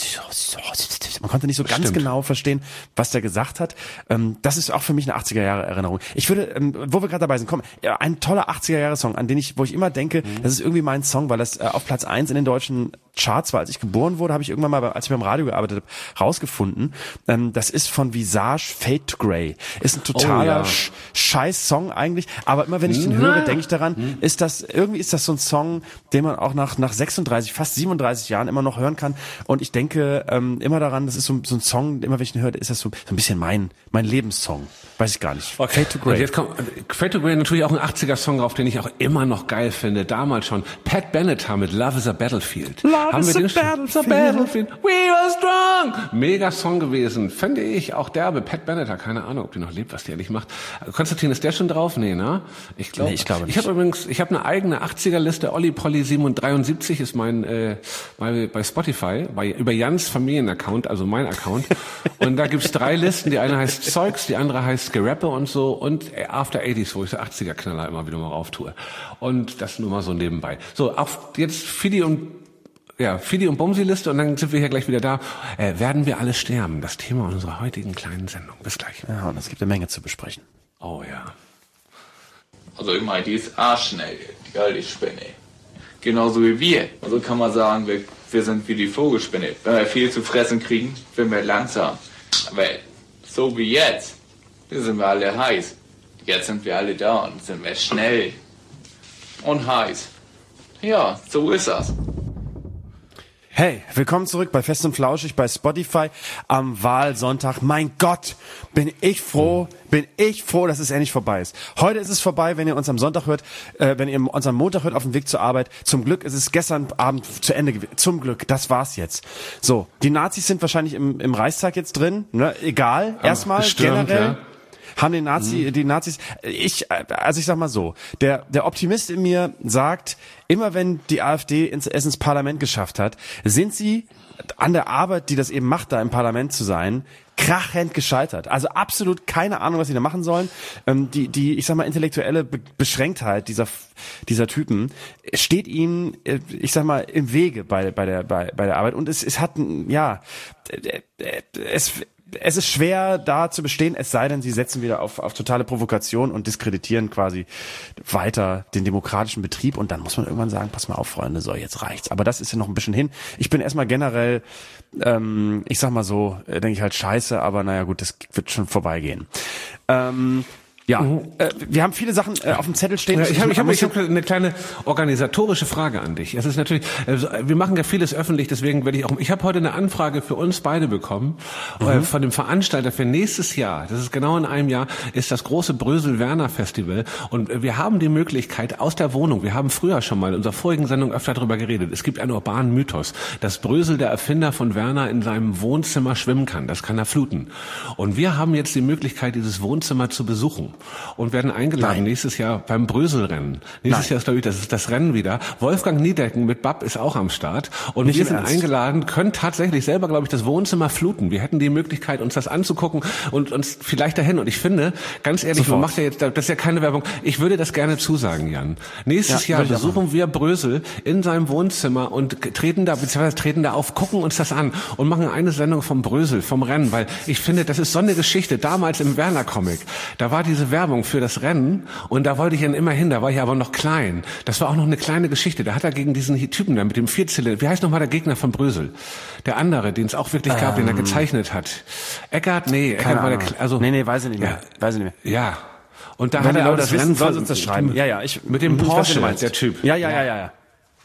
Man konnte nicht so ganz
Stimmt.
genau verstehen, was der gesagt hat. Ähm, das ist auch für mich eine achtziger Jahre Erinnerung. Ich würde, ähm, wo wir gerade dabei sind, komm, ja, ein toller achtziger Jahre Song, an den ich, wo ich immer denke,
Mhm.
das ist irgendwie mein Song, weil das äh, auf Platz eins in den deutschen Charts war. Als ich geboren wurde, habe ich irgendwann mal, als ich beim Radio gearbeitet habe, rausgefunden. Ähm, das ist von Visage, Fade to Grey. Ist ein totaler
Oh, ja.
Sch- scheiß Song eigentlich, aber immer wenn ich den
Na.
höre, denke ich daran, ist das, irgendwie ist das so ein Song, den man auch nach, nach sechsunddreißig, fast siebenunddreißig Jahren immer noch hören kann. Und ich denke ähm, immer daran, das ist so, so ein Song, immer wenn ich ihn höre, ist das so, so ein bisschen mein, mein Lebenssong. Weiß ich gar nicht. Fade to
Und
Grey.
jetzt kommt Fade to Grey, natürlich auch ein achtziger Song drauf, den ich auch immer noch geil finde. Damals schon. Pat Benatar mit Love is a Battlefield.
Love
Haben
is
wir
a
den schon?
Battlefield.
Battlefield. We were strong. Mega Song gewesen. Finde ich auch derbe. Pat Benatar, keine Ahnung, ob die noch lebt, was die ehrlich macht. Konstantin, ist der schon drauf? Nee, ne? Ich glaube.
Nee, ich glaube
Ich
nicht.
habe übrigens, ich habe eine eigene achtziger Liste. Olli Polly siebenunddreiundsiebzig ist mein, äh, bei, bei Spotify, bei, über Jans Familienaccount, also mein Account. Und da gibt's drei Listen. Die eine heißt Zeugs, die andere heißt Gerappe und so und After achtziger, wo ich so achtziger Knaller immer wieder mal rauf tue. Und das nur mal so nebenbei. So, auf jetzt Fidi und ja, Fidi und Bumsi-Liste und dann sind wir hier gleich wieder da. Äh, werden wir alle sterben? Das Thema unserer heutigen kleinen Sendung. Bis gleich.
Ja, und es gibt eine Menge zu besprechen.
Oh ja.
Also ich meine, die ist arschschnell, die alte Spinne. Genauso wie wir. Also kann man sagen, wir, wir sind wie die Vogelspinne. Wenn wir viel zu fressen kriegen, sind wir langsam. Aber so wie jetzt, da sind wir alle heiß. Jetzt sind wir alle da und sind wir schnell und heiß. Ja, so ist das.
Hey, willkommen zurück bei Fest und Flauschig bei Spotify am Wahlsonntag. Mein Gott, bin ich froh, bin ich froh, dass es endlich vorbei ist. Heute ist es vorbei, wenn ihr uns am Sonntag hört, äh, wenn ihr uns am Montag hört auf dem Weg zur Arbeit. Zum Glück ist es gestern Abend zu Ende gewesen. Zum Glück, das war's jetzt. So, die Nazis sind wahrscheinlich im, im Reichstag jetzt drin, ne? Egal, erstmal generell. Ja. Haben die Nazi, mhm. die Nazis, ich, also ich sag mal so, der, der Optimist in mir sagt, immer wenn die AfD ins, es ins Parlament geschafft hat, sind sie an der Arbeit, die das eben macht, da im Parlament zu sein, krachend gescheitert. Also absolut keine Ahnung, was sie da machen sollen. Ähm, die, die, ich sag mal, intellektuelle Be- Beschränktheit dieser, dieser Typen steht ihnen, ich sag mal, im Wege bei, bei der, bei, bei der Arbeit. Und es, es hat, ja, es, Es ist schwer, da zu bestehen, es sei denn, sie setzen wieder auf, auf totale Provokation und diskreditieren quasi weiter den demokratischen Betrieb. Und dann muss man irgendwann sagen, pass mal auf, Freunde, so, jetzt reicht's. Aber das ist ja noch ein bisschen hin. Ich bin erstmal generell, ähm, ich sag mal so, denke ich halt scheiße, aber naja gut, das wird schon vorbeigehen. Ähm, Ja, mhm. äh, wir haben viele Sachen äh, auf dem Zettel stehen.
Ja, ich habe ich hab, ich hab eine kleine organisatorische Frage an dich. Es ist natürlich, also wir machen ja vieles öffentlich, deswegen werde ich auch. Ich habe heute eine Anfrage für uns beide bekommen mhm. äh, von dem Veranstalter für nächstes Jahr. Das ist genau in einem Jahr ist das große Brösel-Werner-Festival und wir haben die Möglichkeit aus der Wohnung. Wir haben früher schon mal in unserer vorigen Sendung öfter darüber geredet. Es gibt einen urbanen Mythos, dass Brösel, der Erfinder von Werner, in seinem Wohnzimmer schwimmen kann. Das kann er fluten. Und wir haben jetzt die Möglichkeit, dieses Wohnzimmer zu besuchen. Und werden eingeladen Nein. nächstes Jahr beim Bröselrennen. Nächstes Nein. Jahr ist, glaube ich, das ist das Rennen wieder. Wolfgang Niedecken mit Bab ist auch am Start. Und Nicht wir sind Ernst. eingeladen, können tatsächlich selber, glaube ich, das Wohnzimmer fluten. Wir hätten die Möglichkeit, uns das anzugucken und uns vielleicht dahin. Und ich finde, ganz ehrlich, man macht ja jetzt, das ist ja keine Werbung. Ich würde das gerne zusagen, Jan. Nächstes ja, Jahr besuchen wir Brösel in seinem Wohnzimmer und treten da, beziehungsweise treten da auf, gucken uns das an und machen eine Sendung vom Brösel, vom Rennen, weil ich finde, das ist so eine Geschichte. Damals im Werner-Comic, da war diese Werbung für das Rennen und da wollte ich dann immer hin, da war ich aber noch klein. Das war auch noch eine kleine Geschichte. Da hat er gegen diesen Typen da mit dem Vierzylinder, wie heißt nochmal der Gegner von Brösel? Der andere, den es auch wirklich gab, ähm, den er gezeichnet hat. Eckart, nee, Eckart war der, also.
Nee, nee, weiß ich nicht mehr. Ja, weiß ich nicht mehr.
Ja. Und da Wenn hat er auch das Rennen,
soll uns das schreiben. Ja, ja, ich,
mit dem Porsche, der Typ.
Ja, ja, ja, ja, ja.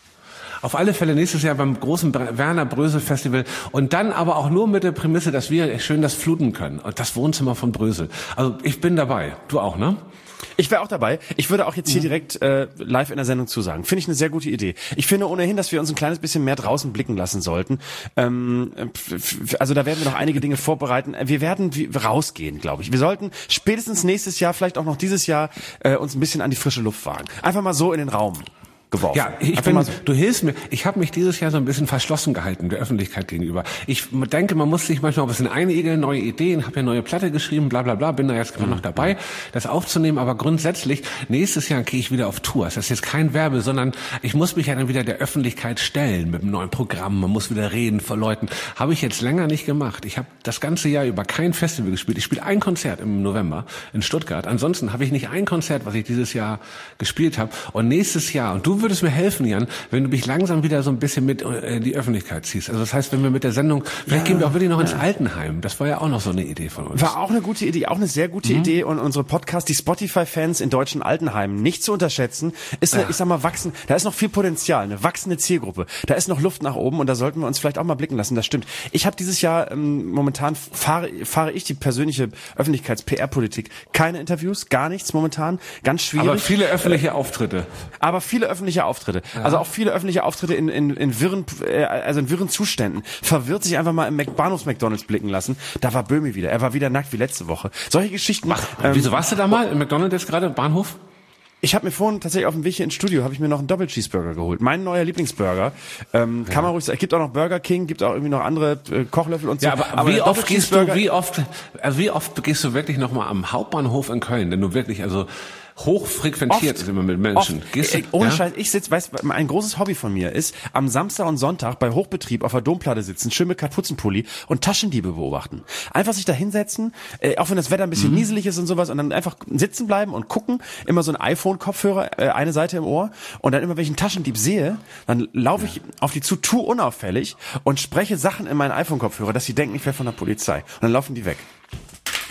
Auf alle Fälle nächstes Jahr beim großen Werner Brösel Festival und dann aber auch nur mit der Prämisse, dass wir schön das fluten können und das Wohnzimmer von Brösel. Also ich bin dabei. Du auch, ne?
Ich wäre auch dabei. Ich würde auch jetzt hier direkt äh, live in der Sendung zusagen. Finde ich eine sehr gute Idee. Ich finde ohnehin, dass wir uns ein kleines bisschen mehr draußen blicken lassen sollten. Ähm, also da werden wir noch einige Dinge vorbereiten. Wir werden wie, rausgehen, glaube ich. Wir sollten spätestens nächstes Jahr, vielleicht auch noch dieses Jahr, äh, uns ein bisschen an die frische Luft wagen. Einfach mal so in den Raum geworfen.
Ja, ich bin, so. Du hilfst mir. Ich habe mich dieses Jahr so ein bisschen verschlossen gehalten der Öffentlichkeit gegenüber. Ich denke, man muss sich manchmal ein bisschen einigeln, neue Ideen, habe ja neue Platte geschrieben, bla bla bla, bin da jetzt gerade noch dabei, das aufzunehmen. Aber grundsätzlich, nächstes Jahr gehe ich wieder auf Tour. Das ist jetzt kein Werbe, sondern ich muss mich ja dann wieder der Öffentlichkeit stellen mit einem neuen Programm. Man muss wieder reden vor Leuten. Habe ich jetzt länger nicht gemacht. Ich habe das ganze Jahr über kein Festival gespielt. Ich spiele ein Konzert im November in Stuttgart. Ansonsten habe ich nicht ein Konzert, was ich dieses Jahr gespielt habe. Und nächstes Jahr, und du würdest mir helfen, Jan, wenn du mich langsam wieder so ein bisschen mit in die Öffentlichkeit ziehst. Also das heißt, wenn wir mit der Sendung, vielleicht ja, gehen wir auch wirklich noch ins ja. Altenheim. Das war ja auch noch so eine Idee von uns.
War auch eine gute Idee, auch eine sehr gute mhm. Idee. Und unsere Podcast, die Spotify-Fans in deutschen Altenheimen, nicht zu unterschätzen, ist eine, ja. ich sag mal, wachsen. Da ist noch viel Potenzial, eine wachsende Zielgruppe. Da ist noch Luft nach oben und da sollten wir uns vielleicht auch mal blicken lassen. Das stimmt. Ich habe dieses Jahr ähm, momentan fahre fahre ich die persönliche Öffentlichkeits-P R-Politik. Keine Interviews, gar nichts momentan. Ganz schwierig.
Aber viele öffentliche Auftritte.
Aber viele öffentliche Auftritte. Ja. Also auch viele öffentliche Auftritte in, in, in wirren, äh, also in wirren Zuständen. Verwirrt sich einfach mal im Mac- Bahnhofs-McDonalds blicken lassen. Da war Böhmi wieder. Er war wieder nackt wie letzte Woche. Solche Geschichten.
Ach, ähm, wieso warst du da mal im McDonalds jetzt gerade, Bahnhof?
Ich habe mir vorhin tatsächlich auf dem Weg hier ins Studio habe ich mir noch einen Doppel-Cheeseburger geholt. Mein neuer Lieblingsburger. Ähm, ja. Kann man ruhig sagen. Es gibt auch noch Burger King, gibt auch irgendwie noch andere äh, Kochlöffel und so.
Ja, aber, aber wie oft gehst du, wie oft, also wie oft gehst du wirklich noch mal am Hauptbahnhof in Köln, denn du wirklich, also hochfrequentiert sind wir mit Menschen.
Oft. Gehst du, ohne ja? Scheiß, ich sitze, weißt du, ein großes Hobby von mir ist, am Samstag und Sonntag bei Hochbetrieb auf der Domplatte sitzen, schön mit Kapuzenpulli und Taschendiebe beobachten. Einfach sich da hinsetzen, äh, auch wenn das Wetter ein bisschen mhm. nieselig ist und sowas, und dann einfach sitzen bleiben und gucken, immer so ein iPhone-Kopfhörer, äh, eine Seite im Ohr, und dann immer, wenn ich einen Taschendieb sehe, dann laufe ich auf die zu, tu unauffällig und spreche Sachen in meinen iPhone-Kopfhörer, dass sie denken, ich wäre von der Polizei. Und dann laufen die weg.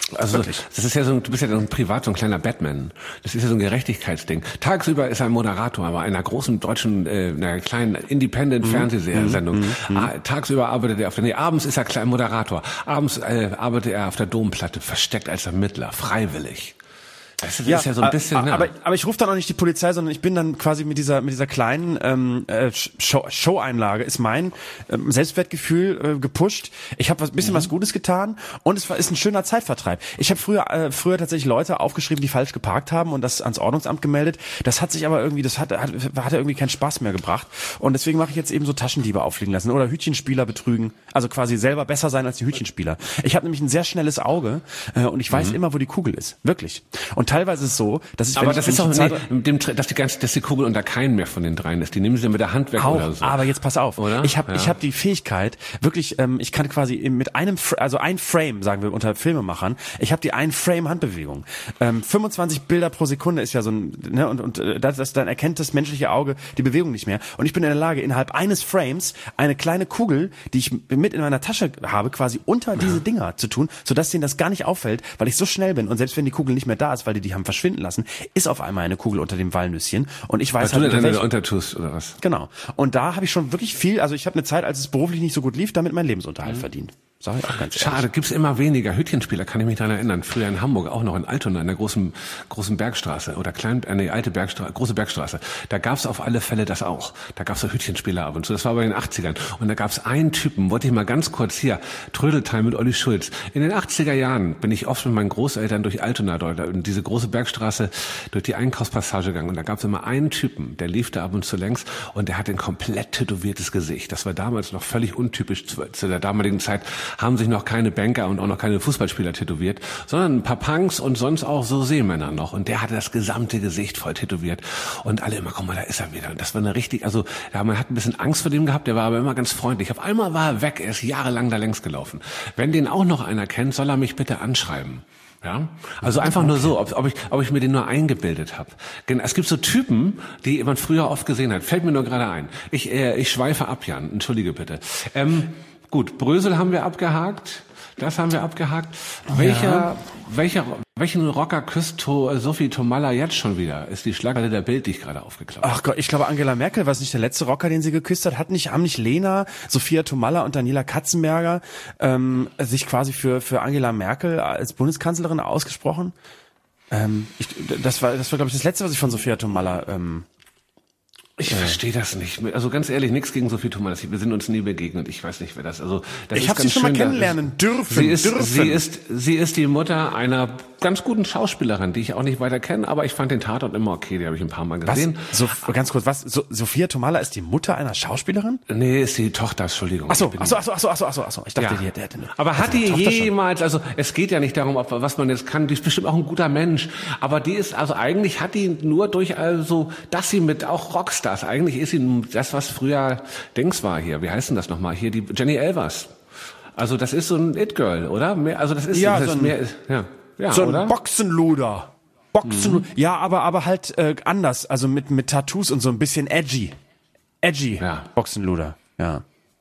Also Wirklich? Das ist ja so, du bist ja so ein privat, so ein kleiner Batman. Das ist ja so ein Gerechtigkeitsding. Tagsüber ist er ein Moderator, aber einer großen deutschen, äh, einer kleinen Independent-Fernsehsendung. Mhm. Mhm. Tagsüber arbeitet er auf der, nee, abends ist er kleiner Moderator. Abends äh, arbeitet er auf der Domplatte, versteckt als Ermittler, freiwillig. Das ist ja, ja so ein bisschen,
aber, ja. aber, aber ich rufe dann auch nicht die Polizei, sondern ich bin dann quasi mit dieser mit dieser kleinen ähm, Show, Show-Einlage ist mein ähm, Selbstwertgefühl äh, gepusht. Ich habe ein bisschen mhm. was Gutes getan und es war ist ein schöner Zeitvertreib. Ich habe früher äh, früher tatsächlich Leute aufgeschrieben, die falsch geparkt haben und das ans Ordnungsamt gemeldet. Das hat sich aber irgendwie, das hat hat, hat irgendwie keinen Spaß mehr gebracht und deswegen mache ich jetzt eben so Taschendiebe auffliegen lassen oder Hütchenspieler betrügen. Also quasi selber besser sein als die Hütchenspieler. Ich habe nämlich ein sehr schnelles Auge äh, und ich weiß mhm. immer, wo die Kugel ist. Wirklich. Und teilweise ist es so, dass ich,
aber
wenn
das
ich,
ist auch
Zeit,
nee, dem, dass die ganze, dass die Kugel unter keinen mehr von den dreien ist. Die nehmen sie mit der Hand weg
auch,
oder so.
Aber jetzt pass auf,
oder?
ich habe
ja.
ich habe die Fähigkeit, wirklich, ähm, ich kann quasi mit einem, also ein Frame, sagen wir unter Filmemachern, ich habe die ein Frame Handbewegung. Ähm, fünfundzwanzig Bilder pro Sekunde ist ja so ein, ne, und und äh, das, das dann erkennt das menschliche Auge die Bewegung nicht mehr. Und ich bin in der Lage, innerhalb eines Frames eine kleine Kugel, die ich mit in meiner Tasche habe, quasi unter diese Dinger zu tun, sodass denen das gar nicht auffällt, weil ich so schnell bin und selbst wenn die Kugel nicht mehr da ist, weil die die haben verschwinden lassen, ist auf einmal eine Kugel unter dem Walnüsschen und ich weiß
halt,
du
dann untertust oder was?
Genau. Und da habe ich schon wirklich viel, also ich habe eine Zeit, als es beruflich nicht so gut lief, damit meinen Lebensunterhalt mhm. verdient. Sag ich auch ganz
Schade,
ehrlich.
Gibt's immer weniger Hütchenspieler, kann ich mich daran erinnern. Früher in Hamburg, auch noch in Altona, in der großen großen Bergstraße oder klein, äh, nee, alte Bergstraße, große Bergstraße. Da gab's auf alle Fälle das auch. Da gab's so Hütchenspieler ab und so. Das war bei den achtzigern. Und da gab's einen Typen, wollte ich mal ganz kurz hier, Trödelteil mit Olli Schulz. In den achtziger Jahren bin ich oft mit meinen Großeltern durch Altona dort, in diese große Bergstraße, durch die Einkaufspassage gegangen. Und da gab's immer einen Typen, der lief da ab und zu längs und der hatte ein komplett tätowiertes Gesicht. Das war damals noch völlig untypisch. Zu, zu der damaligen Zeit haben sich noch keine Banker und auch noch keine Fußballspieler tätowiert, sondern ein paar Punks und sonst auch so Seemänner noch. Und der hatte das gesamte Gesicht voll tätowiert. Und alle immer, guck mal, da ist er wieder. Und das war eine richtig, also ja, man hat ein bisschen Angst vor dem gehabt, der war aber immer ganz freundlich. Auf einmal war er weg, er ist jahrelang da längs gelaufen. Wenn den auch noch einer kennt, soll er mich bitte anschreiben. Ja, also einfach nur so, ob, ob ich, ob ich mir den nur eingebildet habe. Es gibt so Typen, die man früher oft gesehen hat. Fällt mir nur gerade ein. Ich, äh, ich schweife ab, Jan. Entschuldige bitte. Ähm, Gut, Brösel haben wir abgehakt, das haben wir abgehakt. Ja. Welcher, welcher, welchen Rocker küsst to, Sophie Tomalla jetzt schon wieder? Ist die Schlagzeile der Bild, die ich gerade aufgeklappt habe.
Ach Gott, ich glaube Angela Merkel war es nicht der letzte Rocker, den sie geküsst hat. Hat nicht, haben nicht Lena, Sophia Tomalla und Daniela Katzenberger ähm, sich quasi für für Angela Merkel als Bundeskanzlerin ausgesprochen? Ähm, ich, das war, das war glaube ich das letzte, was ich von Sophia Tomalla ähm,
Ich äh. verstehe das nicht. Also ganz ehrlich, nichts gegen Sophie Tomalla. Wir sind uns nie begegnet. Ich weiß nicht, wer das. Also das
ich habe sie schon mal kennenlernen
ist,
dürfen.
Sie ist,
dürfen.
sie ist, sie ist die Mutter einer ganz guten Schauspielerin, die ich auch nicht weiter kenne. Aber ich fand den Tatort immer okay. Die habe ich ein paar Mal gesehen.
Was? So, ganz kurz, was? So, Sophia Tomalla ist die Mutter einer Schauspielerin?
Nee, ist die Tochter. Entschuldigung.
Ach so, ach so, ach so, ach so, ach so, ach so, ach so. Ich dachte,
ja.
die, die hätte eine.
Aber hat die jemals? Also es geht ja nicht darum, ob, was man jetzt kann. Die ist bestimmt auch ein guter Mensch. Aber die ist also eigentlich hat die nur durch also, dass sie mit auch Rockstars. Eigentlich ist sie das, was früher Dings war hier. Wie heißt denn das nochmal? Hier, die Jenny Elvers. Also das ist so ein It-Girl, oder? Mehr, also das ist,
ja,
das
so
ist
ein,
mehr, ja, ja,
so ein
oder?
Boxenluder. Boxenluder. Mhm. Ja, aber, aber halt äh, anders. Also mit, mit Tattoos und so ein bisschen edgy. Edgy.
Ja.
Boxenluder. Ja.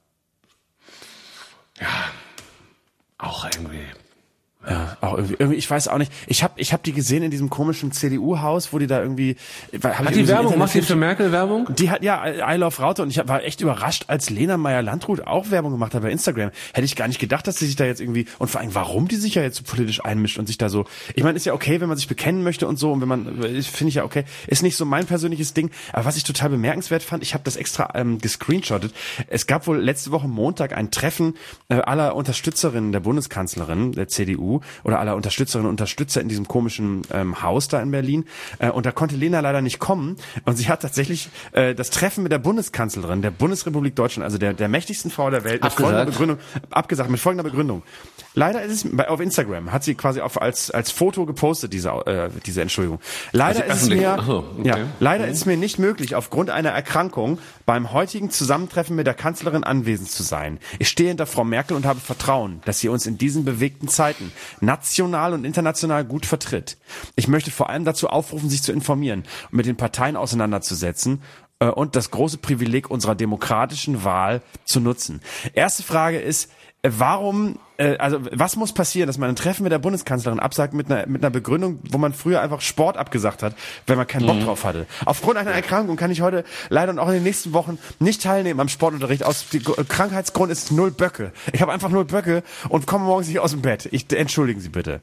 Ja. Auch irgendwie.
Ja, auch irgendwie, irgendwie, ich weiß auch nicht. Ich habe ich hab die gesehen in diesem komischen C D U-Haus, wo die da irgendwie...
Hat die Werbung? Macht die für Merkel Werbung?
Die hat, ja, I Love Raute. Und ich war echt überrascht, als Lena Meyer-Landrut auch Werbung gemacht hat bei Instagram. Hätte ich gar nicht gedacht, dass sie sich da jetzt irgendwie... Und vor allem, warum die sich ja jetzt so politisch einmischt und sich da so... Ich meine, ist ja okay, wenn man sich bekennen möchte und so. Und wenn man... Finde ich ja okay. Ist nicht so mein persönliches Ding. Aber was ich total bemerkenswert fand, ich habe das extra ähm, gescreenshottet. Es gab wohl letzte Woche Montag ein Treffen äh, aller Unterstützerinnen der Bundeskanzlerin, der C D U, oder aller Unterstützerinnen und Unterstützer in diesem komischen ähm, Haus da in Berlin. Äh, und da konnte Lena leider nicht kommen. Und sie hat tatsächlich äh, das Treffen mit der Bundeskanzlerin der Bundesrepublik Deutschland, also der, der mächtigsten Frau der Welt, mit folgender Begründung, abgesagt, mit folgender Begründung. Leider ist es, bei, auf Instagram hat sie quasi auf, als, als Foto gepostet, diese, äh, diese Entschuldigung. Leider
also
ist es mir,
so, okay.
ja, leider mhm. ist es mir nicht möglich, aufgrund einer Erkrankung beim heutigen Zusammentreffen mit der Kanzlerin anwesend zu sein. Ich stehe hinter Frau Merkel und habe Vertrauen, dass sie uns in diesen bewegten Zeiten national und international gut vertritt. Ich möchte vor allem dazu aufrufen, sich zu informieren und mit den Parteien auseinanderzusetzen äh, und das große Privileg unserer demokratischen Wahl zu nutzen. Erste Frage ist, äh, warum, äh, also was muss passieren, dass man ein Treffen mit der Bundeskanzlerin absagt mit einer mit einer Begründung, wo man früher einfach Sport abgesagt hat, wenn man keinen Bock mhm. drauf hatte. Aufgrund einer Erkrankung kann ich heute leider und auch in den nächsten Wochen nicht teilnehmen am Sportunterricht. Aus dem Krankheitsgrund ist null Böcke. Ich habe einfach null Böcke und komme morgens nicht aus dem Bett. Ich, entschuldigen Sie bitte.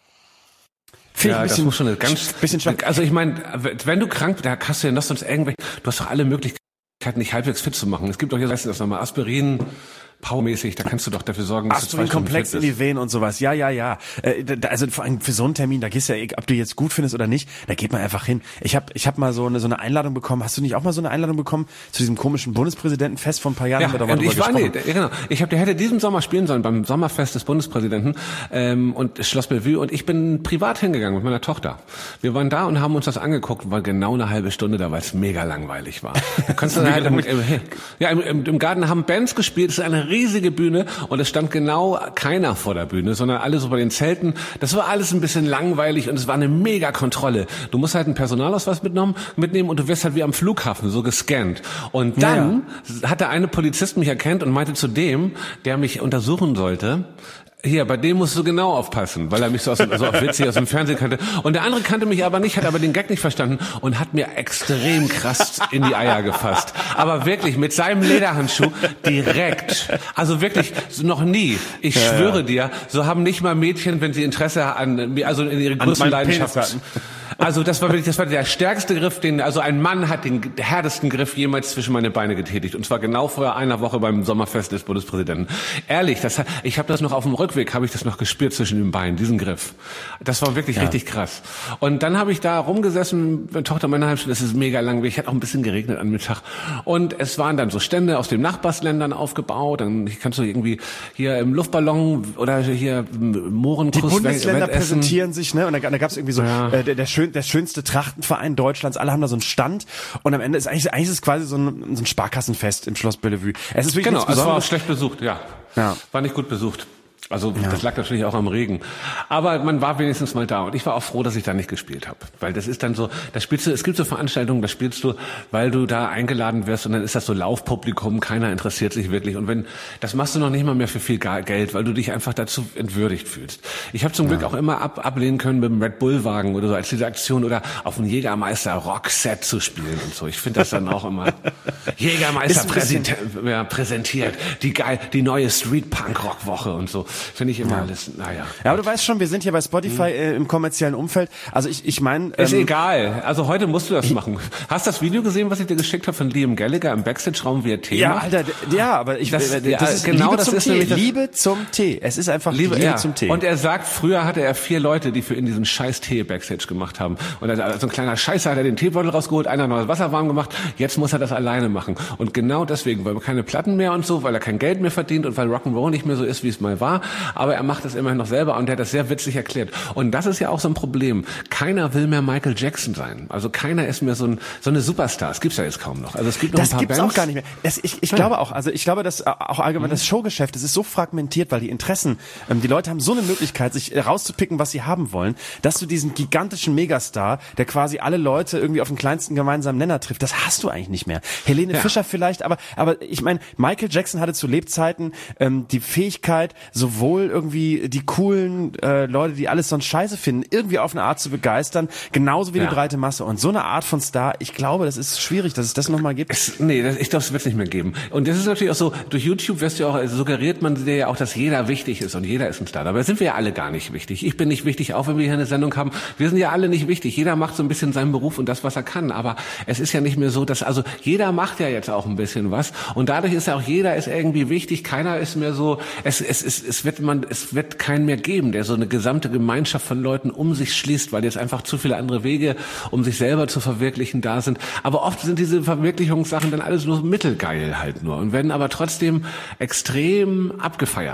Ja, ein bisschen, das muss schon eine ganz,
bisschen schwach.
Also ich meine, wenn du krank bist, da hast du ja noch sonst irgendwelche, du hast doch alle Möglichkeiten, dich halbwegs fit zu machen. Es gibt doch jetzt das nochmal Aspirin, Powermäßig, da kannst du doch dafür sorgen, dass
Aspirin
du zwei
Komplex in die Venen und sowas. Ja, ja, ja. Äh, da, also vor allem für so einen Termin, da gehst du ja, ob du jetzt gut findest oder nicht, da geht man einfach hin. Ich habe ich hab mal so eine so eine Einladung bekommen. Hast du nicht auch mal so eine Einladung bekommen zu diesem komischen Bundespräsidentenfest vor ein paar Jahren?
Ja,
haben wir da
und
mal
ich war
gesprochen.
nee, genau. Ich habe der hätte diesen Sommer spielen sollen beim Sommerfest des Bundespräsidenten ähm, und Schloss Bellevue, und ich bin privat hingegangen mit meiner Tochter. Wir waren da und haben uns das angeguckt, war genau eine halbe Stunde da, weil es mega langweilig war. Da kannst du halt im, im, ja, im, im, im Garten haben Bands gespielt, es ist eine riesige Bühne. Und es stand genau keiner vor der Bühne, sondern alle so bei den Zelten. Das war alles ein bisschen langweilig und es war eine mega Kontrolle. Du musst halt einen Personalausweis mitnehmen, mitnehmen und du wirst halt wie am Flughafen so gescannt. Und dann ja. hat der eine Polizist mich erkannt und meinte zu dem, der mich untersuchen sollte, hier, bei dem musst du genau aufpassen, weil er mich so, aus dem, so auf witzig aus dem Fernsehen kannte. Und der andere kannte mich aber nicht, hat aber den Gag nicht verstanden und hat mir extrem krass in die Eier gefasst. Aber wirklich, mit seinem Lederhandschuh direkt. Also wirklich, noch nie. Ich ja, schwöre ja. dir, so haben nicht mal Mädchen, wenn sie Interesse an, also in ihre größten Leidenschaften. Also das war wirklich, das war der stärkste Griff, den, also ein Mann hat den härtesten Griff jemals zwischen meine Beine getätigt. Und zwar genau vor einer Woche beim Sommerfest des Bundespräsidenten. Ehrlich, das hat, ich habe das noch auf dem Rückweg, habe ich das noch gespürt zwischen den Beinen, diesen Griff. Das war wirklich ja. richtig krass. Und dann habe ich da rumgesessen, meine Tochter meiner Halbstunde, es ist mega langweilig, hat auch ein bisschen geregnet am Mittag. Und es waren dann so Stände aus den Nachbarsländern aufgebaut. Dann kannst du irgendwie hier im Luftballon oder hier Mohrenkuss.
Die Bundesländer präsentieren sich, ne? Und da, da gab es irgendwie so ja. äh, der, der schön der schönste Trachtenverein Deutschlands, alle haben da so einen Stand und am Ende ist eigentlich, eigentlich ist es quasi so ein, so ein Sparkassenfest im Schloss Bellevue. Es ist wirklich
genau,
nichts
es war schlecht besucht, ja. ja. War nicht gut besucht. Also ja. das lag natürlich auch am Regen. Aber man war wenigstens mal da und ich war auch froh, dass ich da nicht gespielt habe. Weil das ist dann so, da spielst du, es gibt so Veranstaltungen, da spielst du, weil du da eingeladen wirst und dann ist das so Laufpublikum, keiner interessiert sich wirklich. Und wenn, das machst du noch nicht mal mehr für viel Geld, weil du dich einfach dazu entwürdigt fühlst. Ich habe zum ja. Glück auch immer ab, ablehnen können mit dem Red Bull Wagen oder so als diese Aktion oder auf dem Jägermeister Rockset zu spielen und so. Ich finde das dann auch immer Jägermeister präsent, ja, präsentiert, die geil, die neue Street Punk Rock Woche und so. Finde ich immer ja. alles, naja.
Ja, aber du weißt schon, wir sind hier bei Spotify äh, im kommerziellen Umfeld. Also ich, ich meine...
Ähm, ist egal. Also heute musst du das machen. Hast du das Video gesehen, was ich dir geschickt habe von Liam Gallagher im Backstage-Raum, wie er Tee
ja,
macht?
Alter, ja, aber ich...
Das,
äh,
das
ja,
ist genau
Liebe
das
zum
ist
Tee.
nämlich das
Liebe zum Tee. Es ist einfach Liebe, Liebe ja. zum Tee.
Und er sagt, früher hatte er vier Leute, die für ihn diesen scheiß Tee Backstage gemacht haben. Und also so ein kleiner Scheißer hat er den Teebeutel rausgeholt, einer hat noch das Wasser warm gemacht, jetzt muss er das alleine machen. Und genau deswegen, weil er keine Platten mehr und so, weil er kein Geld mehr verdient und weil Rock'n'Roll nicht mehr so ist, wie es mal war. Aber er macht das immerhin noch selber und der hat das sehr witzig erklärt. Und das ist ja auch so ein Problem. Keiner will mehr Michael Jackson sein. Also keiner ist mehr so, ein, so eine Superstar. Das gibt's ja jetzt kaum noch. Also es gibt noch
das
ein paar
gibt's
Bands.
auch gar nicht mehr. Das, ich ich ja. glaube auch, also ich glaube, dass auch allgemein mhm. das Showgeschäft, das ist so fragmentiert, weil die Interessen, ähm, die Leute haben so eine Möglichkeit, sich rauszupicken, was sie haben wollen, dass du diesen gigantischen Megastar, der quasi alle Leute irgendwie auf den kleinsten gemeinsamen Nenner trifft, das hast du eigentlich nicht mehr. Helene ja. Fischer vielleicht, aber aber ich meine, Michael Jackson hatte zu Lebzeiten ähm, die Fähigkeit, sowohl irgendwie die coolen äh, Leute, die alles sonst scheiße finden, irgendwie auf eine Art zu begeistern, genauso wie ja. die breite Masse. Und so eine Art von Star, ich glaube, das ist schwierig, dass es das nochmal gibt.
Es, nee, das, ich glaube, es wird es nicht mehr geben. Und das ist natürlich auch so, durch YouTube wirst du auch, also suggeriert man dir ja auch, dass jeder wichtig ist und jeder ist ein Star. Dabei sind wir ja alle gar nicht wichtig. Ich bin nicht wichtig, auch wenn wir hier eine Sendung haben. Wir sind ja alle nicht wichtig. Jeder macht so ein bisschen seinen Beruf und das, was er kann. Aber es ist ja nicht mehr so, dass, also jeder macht ja jetzt auch ein bisschen was. Und dadurch ist ja auch jeder ist irgendwie wichtig. Keiner ist mehr so, es, es, es, es wird man, es wird keinen mehr geben, der so eine gesamte Gemeinschaft von Leuten um sich schließt, weil jetzt einfach zu viele andere Wege, um sich selber zu verwirklichen, da sind. Aber oft sind diese Verwirklichungssachen dann alles nur mittelgeil halt nur und werden aber trotzdem extrem abgefeiert.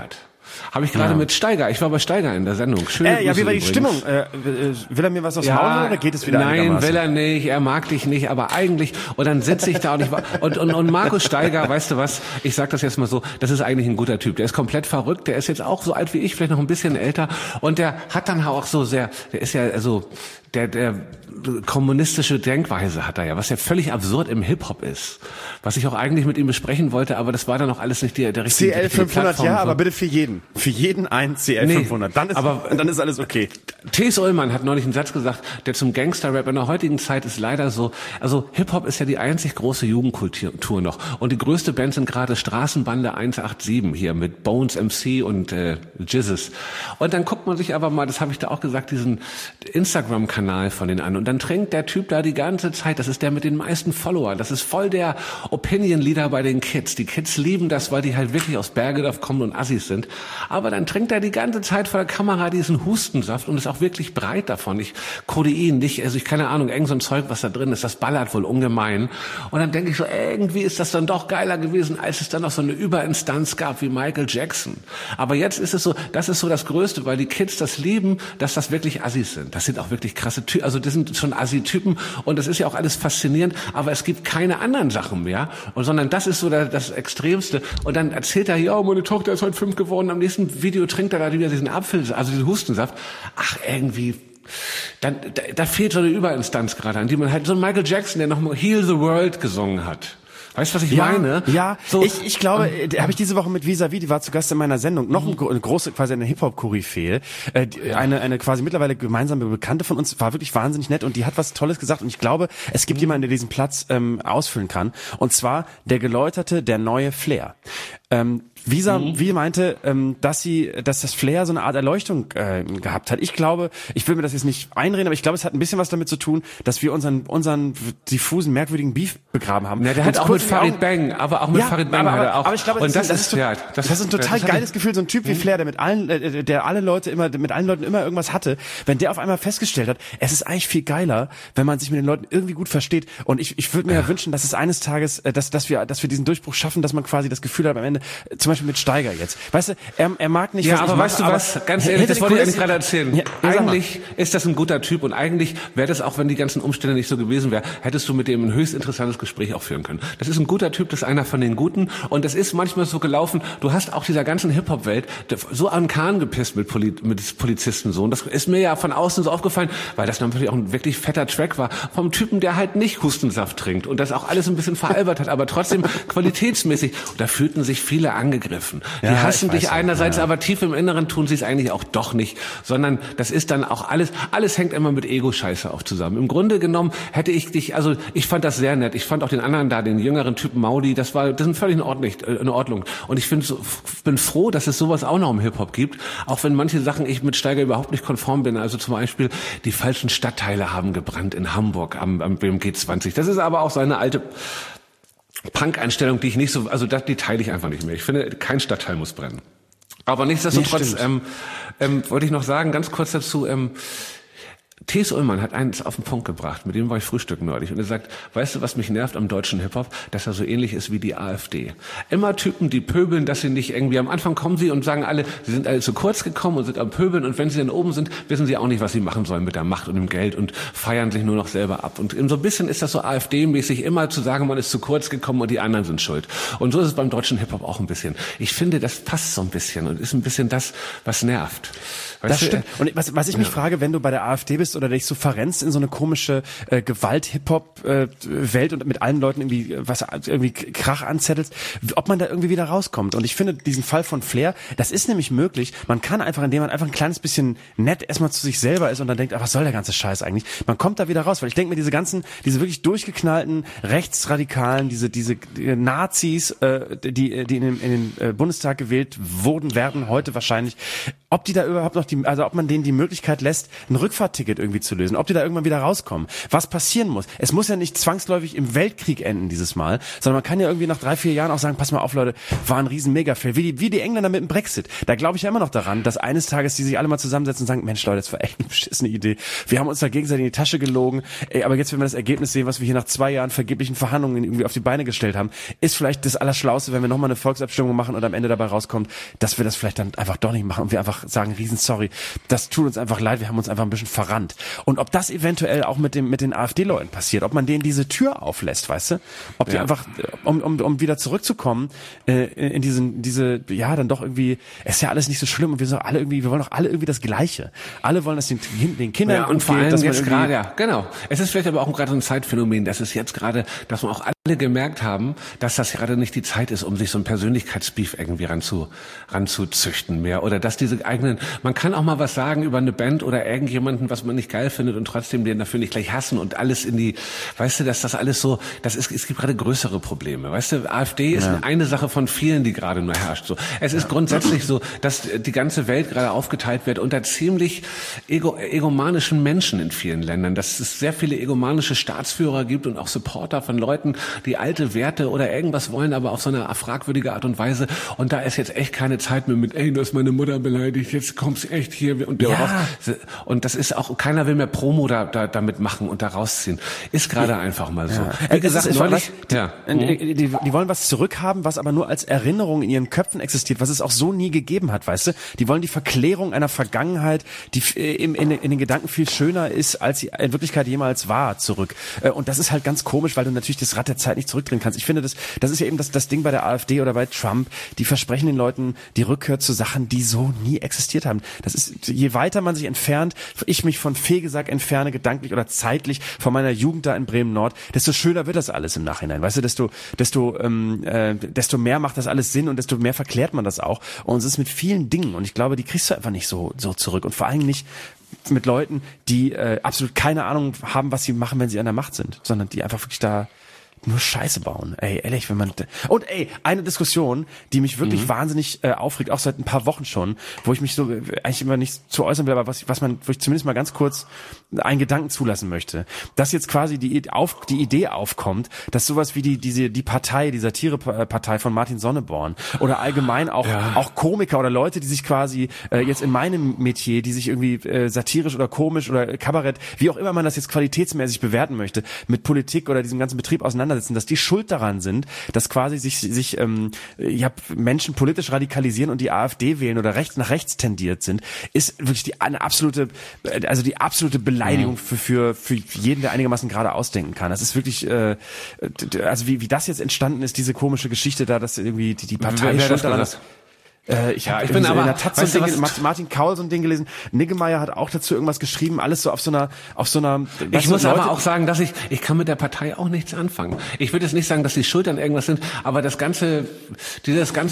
Habe ich gerade
Ja.
mit Steiger. Ich war bei Steiger in der Sendung. Schöne
Äh, ja,
Grüße
wie war die
übrigens.
Stimmung? Äh, äh, will er mir was aus Hause oder geht es wieder
Nein,
einigermaßen?
will er nicht. Er mag dich nicht, aber eigentlich. Und dann sitze ich da und ich war, und, und, und Markus Steiger, weißt du was? Ich sag das jetzt mal so. Das ist eigentlich ein guter Typ. Der ist komplett verrückt. Der ist jetzt auch so alt wie ich, vielleicht noch ein bisschen älter. Und der hat dann auch so sehr, der ist ja, also, der, der kommunistische Denkweise hat er ja, was ja völlig absurd im Hip-Hop ist. Was ich auch eigentlich mit ihm besprechen wollte, aber das war dann auch alles nicht der, der richtige
C L
richtige
fünfhundert,
Plattform.
ja, aber bitte für jeden. Für jeden ein C L
Nee,
fünfhundert. Dann ist,
aber-
dann ist alles okay.
T S. Ullmann hat neulich einen Satz gesagt, der zum Gangster-Rap in der heutigen Zeit ist leider so, also Hip-Hop ist ja die einzig große Jugendkultur noch. Und die größte Band sind gerade Straßenbande eins acht sieben hier mit Bones M C und äh, Jizzes. Und dann guckt man sich aber mal, das habe ich da auch gesagt, diesen Instagram-Kanal von denen an. Und dann trinkt der Typ da die ganze Zeit, das ist der mit den meisten Followern, das ist voll der Opinion-Leader bei den Kids. Die Kids lieben das, weil die halt wirklich aus Bergedorf kommen und Assis sind. Aber dann trinkt er die ganze Zeit vor der Kamera diesen Hustensaft und ist auch wirklich breit davon. Ich, Codein, nicht, also ich keine Ahnung, irgend so ein Zeug, was da drin ist, das ballert wohl ungemein. Und dann denke ich so, irgendwie ist das dann doch geiler gewesen, als es dann noch so eine Überinstanz gab wie Michael Jackson. Aber jetzt ist es so, das ist so das Größte, weil die Kids das lieben, dass das wirklich Assis sind. Das sind auch wirklich krasse Typen, also das sind schon Assi-Typen und das ist ja auch alles faszinierend, aber es gibt keine anderen Sachen mehr, und sondern das ist so der, das Extremste. Und dann erzählt er, ja, meine Tochter ist heute fünf geworden, am nächsten Video trinkt er da wieder diesen Apfel, also diesen Hustensaft. Ach, irgendwie, dann, da, da fehlt so eine Überinstanz gerade, an die man halt, so ein Michael Jackson, der noch mal Heal the World gesungen hat. Weißt du, was ich
Ja,
meine?
ja.
So,
ich, ich glaube, äh, habe ich diese Woche mit Vis-a-vis, die war zu Gast in meiner Sendung, noch ein, gro- eine große, quasi eine Hip-Hop-Koryphäe, äh, die- eine, eine quasi mittlerweile gemeinsame Bekannte von uns, war wirklich wahnsinnig nett und die hat was Tolles gesagt und ich glaube, es gibt jemanden, der diesen Platz ähm, ausfüllen kann, und zwar der geläuterte, der neue Flair. Ähm, Visa,
Mhm.
wie meinte, ähm, dass sie, dass das Flair so eine Art Erleuchtung äh, gehabt hat. Ich glaube, ich will mir das jetzt nicht einreden, aber ich glaube, es hat ein bisschen was damit zu tun, dass wir unseren unseren diffusen, merkwürdigen Beef begraben haben.
Ja, der hat
Uns
auch
kurz
mit
in die
Farid
Augen-
Bang, aber auch mit
ja,
Farid Bang
aber,
hat er
aber,
auch.
aber ich glaube,
und
das,
das,
ist, das ist,
ja,
das, ist ein total
das hat-
geiles Gefühl, so ein Typ wie Flair, der mit allen, äh, der alle Leute immer, mit allen Leuten immer irgendwas hatte, wenn der auf einmal festgestellt hat, es ist eigentlich viel geiler, wenn man sich mit den Leuten irgendwie gut versteht. Und ich, ich würde mir ja wünschen, dass es eines Tages, äh, dass, dass wir, dass wir diesen Durchbruch schaffen, dass man quasi das Gefühl hat am Ende, äh, zum Beispiel mit Steiger jetzt. Weißt du, er, er mag nicht,
Ja,
was
aber
ich
weißt du
mache,
was,
aber
ganz
hinter
ehrlich, das
den
wollte ich eigentlich
Kulissen-
gerade erzählen.
Ja, ja, sag mal.
Eigentlich ist das ein guter Typ und eigentlich wäre das, auch wenn die ganzen Umstände nicht so gewesen wären, hättest du mit dem ein höchst interessantes Gespräch auch führen können. Das ist ein guter Typ, das ist einer von den Guten und es ist manchmal so gelaufen, du hast auch dieser ganzen Hip-Hop-Welt so an den Kahn gepisst mit, Poli mit Polizisten so, und das ist mir ja von außen so aufgefallen, weil das natürlich auch ein wirklich fetter Track war, vom Typen, der halt nicht Hustensaft trinkt und das auch alles ein bisschen veralbert hat, aber trotzdem qualitätsmäßig, und da fühlten sich viele angegriffen. Die
Ja,
hassen
ich weiß
dich
auch,
einerseits,
ja.
aber tief im Inneren tun sie es eigentlich auch doch nicht, sondern das ist dann auch alles, alles hängt immer mit Ego-Scheiße auch zusammen. Im Grunde genommen hätte ich dich, also ich fand das sehr nett, ich fand auch den anderen da, den jüngeren Typen Maudi, das war, das sind völlig in Ordnung, in Ordnung. Und ich finde, so, bin froh, dass es sowas auch noch im Hip-Hop gibt, auch wenn manche Sachen ich mit Steiger überhaupt nicht konform bin, also zum Beispiel die falschen Stadtteile haben gebrannt in Hamburg am, am beim G zwanzig. Das ist aber auch so eine alte Punk-Einstellung, die ich nicht so, also das, die teile ich einfach nicht mehr. Ich finde, kein Stadtteil muss brennen. Aber nichtsdestotrotz,
Nee,
ähm, ähm, wollte ich noch sagen, ganz kurz dazu, ähm, T S. Ullmann hat eins auf den Punkt gebracht, mit dem war ich frühstücken neulich. Und er sagt, weißt du, was mich nervt am deutschen Hip-Hop? Dass er so ähnlich ist wie die AfD. Immer Typen, die pöbeln, dass sie nicht irgendwie, am Anfang kommen sie und sagen alle, sie sind alle zu kurz gekommen und sind am Pöbeln. Und wenn sie dann oben sind, wissen sie auch nicht, was sie machen sollen mit der Macht und dem Geld und feiern sich nur noch selber ab. Und so ein bisschen ist das so AfD-mäßig, immer zu sagen, man ist zu kurz gekommen und die anderen sind schuld. Und so ist es beim deutschen Hip-Hop auch ein bisschen. Ich finde, das passt so ein bisschen und ist ein bisschen das, was nervt. Weißt
Das
du,
stimmt. Und was, was ich mich frage, wenn du bei der AfD bist oder dich so verrennst in so eine komische äh, Gewalt-Hip-Hop-Welt äh, und mit allen Leuten irgendwie was irgendwie Krach anzettelst, ob man da irgendwie wieder rauskommt. Und ich finde diesen Fall von Flair, das ist nämlich möglich. Man kann einfach, indem man einfach ein kleines bisschen nett erstmal zu sich selber ist und dann denkt, ach, was soll der ganze Scheiß eigentlich? Man kommt da wieder raus, weil ich denke mir, diese ganzen, diese wirklich durchgeknallten Rechtsradikalen, diese diese äh, Nazis, äh, die die in den, in den äh, Bundestag gewählt wurden, werden heute wahrscheinlich, ob die da überhaupt noch die, also ob man denen die Möglichkeit lässt, ein Rückfahrtticket irgendwie irgendwie zu lösen, ob die da irgendwann wieder rauskommen, was passieren muss. Es muss ja nicht zwangsläufig im Weltkrieg enden dieses Mal, sondern man kann ja irgendwie nach drei, vier Jahren auch sagen, pass mal auf Leute, war ein riesen Mega-Fail, wie die, wie die Engländer mit dem Brexit. Da glaube ich ja immer noch daran, dass eines Tages die sich alle mal zusammensetzen und sagen, Mensch Leute, das war echt eine beschissene Idee. Wir haben uns da gegenseitig in die Tasche gelogen, ey, aber jetzt, wenn wir das Ergebnis sehen, was wir hier nach zwei Jahren vergeblichen Verhandlungen irgendwie auf die Beine gestellt haben, ist vielleicht das Allerschlauste, wenn wir nochmal eine Volksabstimmung machen und am Ende dabei rauskommt, dass wir das vielleicht dann einfach doch nicht machen und wir einfach sagen, riesen sorry, das tut uns einfach leid, wir haben uns einfach ein bisschen verrannt. Und ob das eventuell auch mit dem mit den AfD-Leuten passiert, ob man denen diese Tür auflässt, weißt du? Ob die
ja.
einfach, um, um, um wieder zurückzukommen, äh, in diesen, diese, ja, dann doch irgendwie, es ist ja alles nicht so schlimm und wir sind alle irgendwie, wir wollen doch alle irgendwie das Gleiche. Alle wollen das den, den Kindern
ja, und vor allem
dass man
jetzt gerade, ja, genau. Es ist vielleicht aber auch gerade ein Zeitphänomen, dass es jetzt gerade, dass man auch alle gemerkt haben, dass das gerade nicht die Zeit ist, um sich so ein Persönlichkeitsbeef irgendwie ranzu, ranzuzüchten mehr. Oder dass diese eigenen, man kann auch mal was sagen über eine Band oder irgendjemanden, was man nicht geil findet und trotzdem den dafür nicht gleich hassen und alles in die, weißt du, dass das alles so, das ist, es gibt gerade größere Probleme. Weißt du, AfD ist ja. eine Sache von vielen, die gerade nur herrscht. So, es ist grundsätzlich so, dass die ganze Welt gerade aufgeteilt wird unter ziemlich ego, egomanischen Menschen in vielen Ländern, dass es sehr viele egomanische Staatsführer gibt und auch Supporter von Leuten, die alte Werte oder irgendwas wollen, aber auf so eine fragwürdige Art und Weise. Und da ist jetzt echt keine Zeit mehr mit, ey, du hast meine Mutter beleidigt, jetzt kommst echt hier und der
ja.
raus. Und das ist auch, keiner will mehr Promo da, da damit machen und da rausziehen. Ist gerade ja. einfach mal so.
Ja. Wie gesagt,
ist
neulich,
was, ja.
die, die, die wollen was zurückhaben, was aber nur als Erinnerung in ihren Köpfen existiert, was es auch so nie gegeben hat, weißt du? Die wollen die Verklärung einer Vergangenheit, die in, in, in den Gedanken viel schöner ist, als sie in Wirklichkeit jemals war, zurück. Und das ist halt ganz komisch, weil du natürlich das Rad der Zeit nicht zurückdrehen kannst. Ich finde, das, das ist ja eben das, das Ding bei der AfD oder bei Trump. Die versprechen den Leuten die Rückkehr zu Sachen, die so nie existiert haben. Das ist, je weiter man sich entfernt, ich mich von Fegesack entferne, gedanklich oder zeitlich von meiner Jugend da in Bremen-Nord, desto schöner wird das alles im Nachhinein. Weißt du, desto, desto, ähm, äh, desto mehr macht das alles Sinn und desto mehr verklärt man das auch. Und es ist mit vielen Dingen. Und ich glaube, die kriegst du einfach nicht so, so zurück. Und vor allem nicht mit Leuten, die äh, absolut keine Ahnung haben, was sie machen, wenn sie an der Macht sind, sondern die einfach wirklich da nur Scheiße bauen. Ey, ehrlich, wenn man... Und ey, eine Diskussion, die mich wirklich mhm. wahnsinnig äh, aufregt, auch seit ein paar Wochen schon, wo ich mich so äh, eigentlich immer nicht zu äußern will, aber was, was man, wo ich zumindest mal ganz kurz einen Gedanken zulassen möchte. Dass jetzt quasi die, auf, die Idee aufkommt, dass sowas wie die, diese, die Partei, die Satirepartei von Martin Sonneborn oder allgemein auch, ja. auch Komiker oder Leute, die sich quasi äh, jetzt in meinem Metier, die sich irgendwie äh, satirisch oder komisch oder Kabarett, wie auch immer man das jetzt qualitätsmäßig bewerten möchte, mit Politik oder diesem ganzen Betrieb auseinandersetzen, dass die schuld daran sind, dass quasi sich, sich ähm, ja, Menschen politisch radikalisieren und die AfD wählen oder rechts nach rechts tendiert sind, ist wirklich die eine absolute, also die absolute Beleidigung für, für, für jeden, der einigermaßen gerade ausdenken kann. Das ist wirklich, äh, also wie, wie das jetzt entstanden ist, diese komische Geschichte da, dass irgendwie die, die Partei
wer, wer
schuld daran ist. Äh, ich
ja,
habe
ich bin aber,
in der Taz so ein Ding, Martin Kaul so ein Ding gelesen. Niggemeier hat auch dazu irgendwas geschrieben, alles so auf so einer, auf so einer.
Ich muss Leute, aber auch sagen, dass ich, ich kann mit der Partei auch nichts anfangen. Ich würde jetzt nicht sagen, dass die schuld an irgendwas sind, aber das ganze, dieses ganze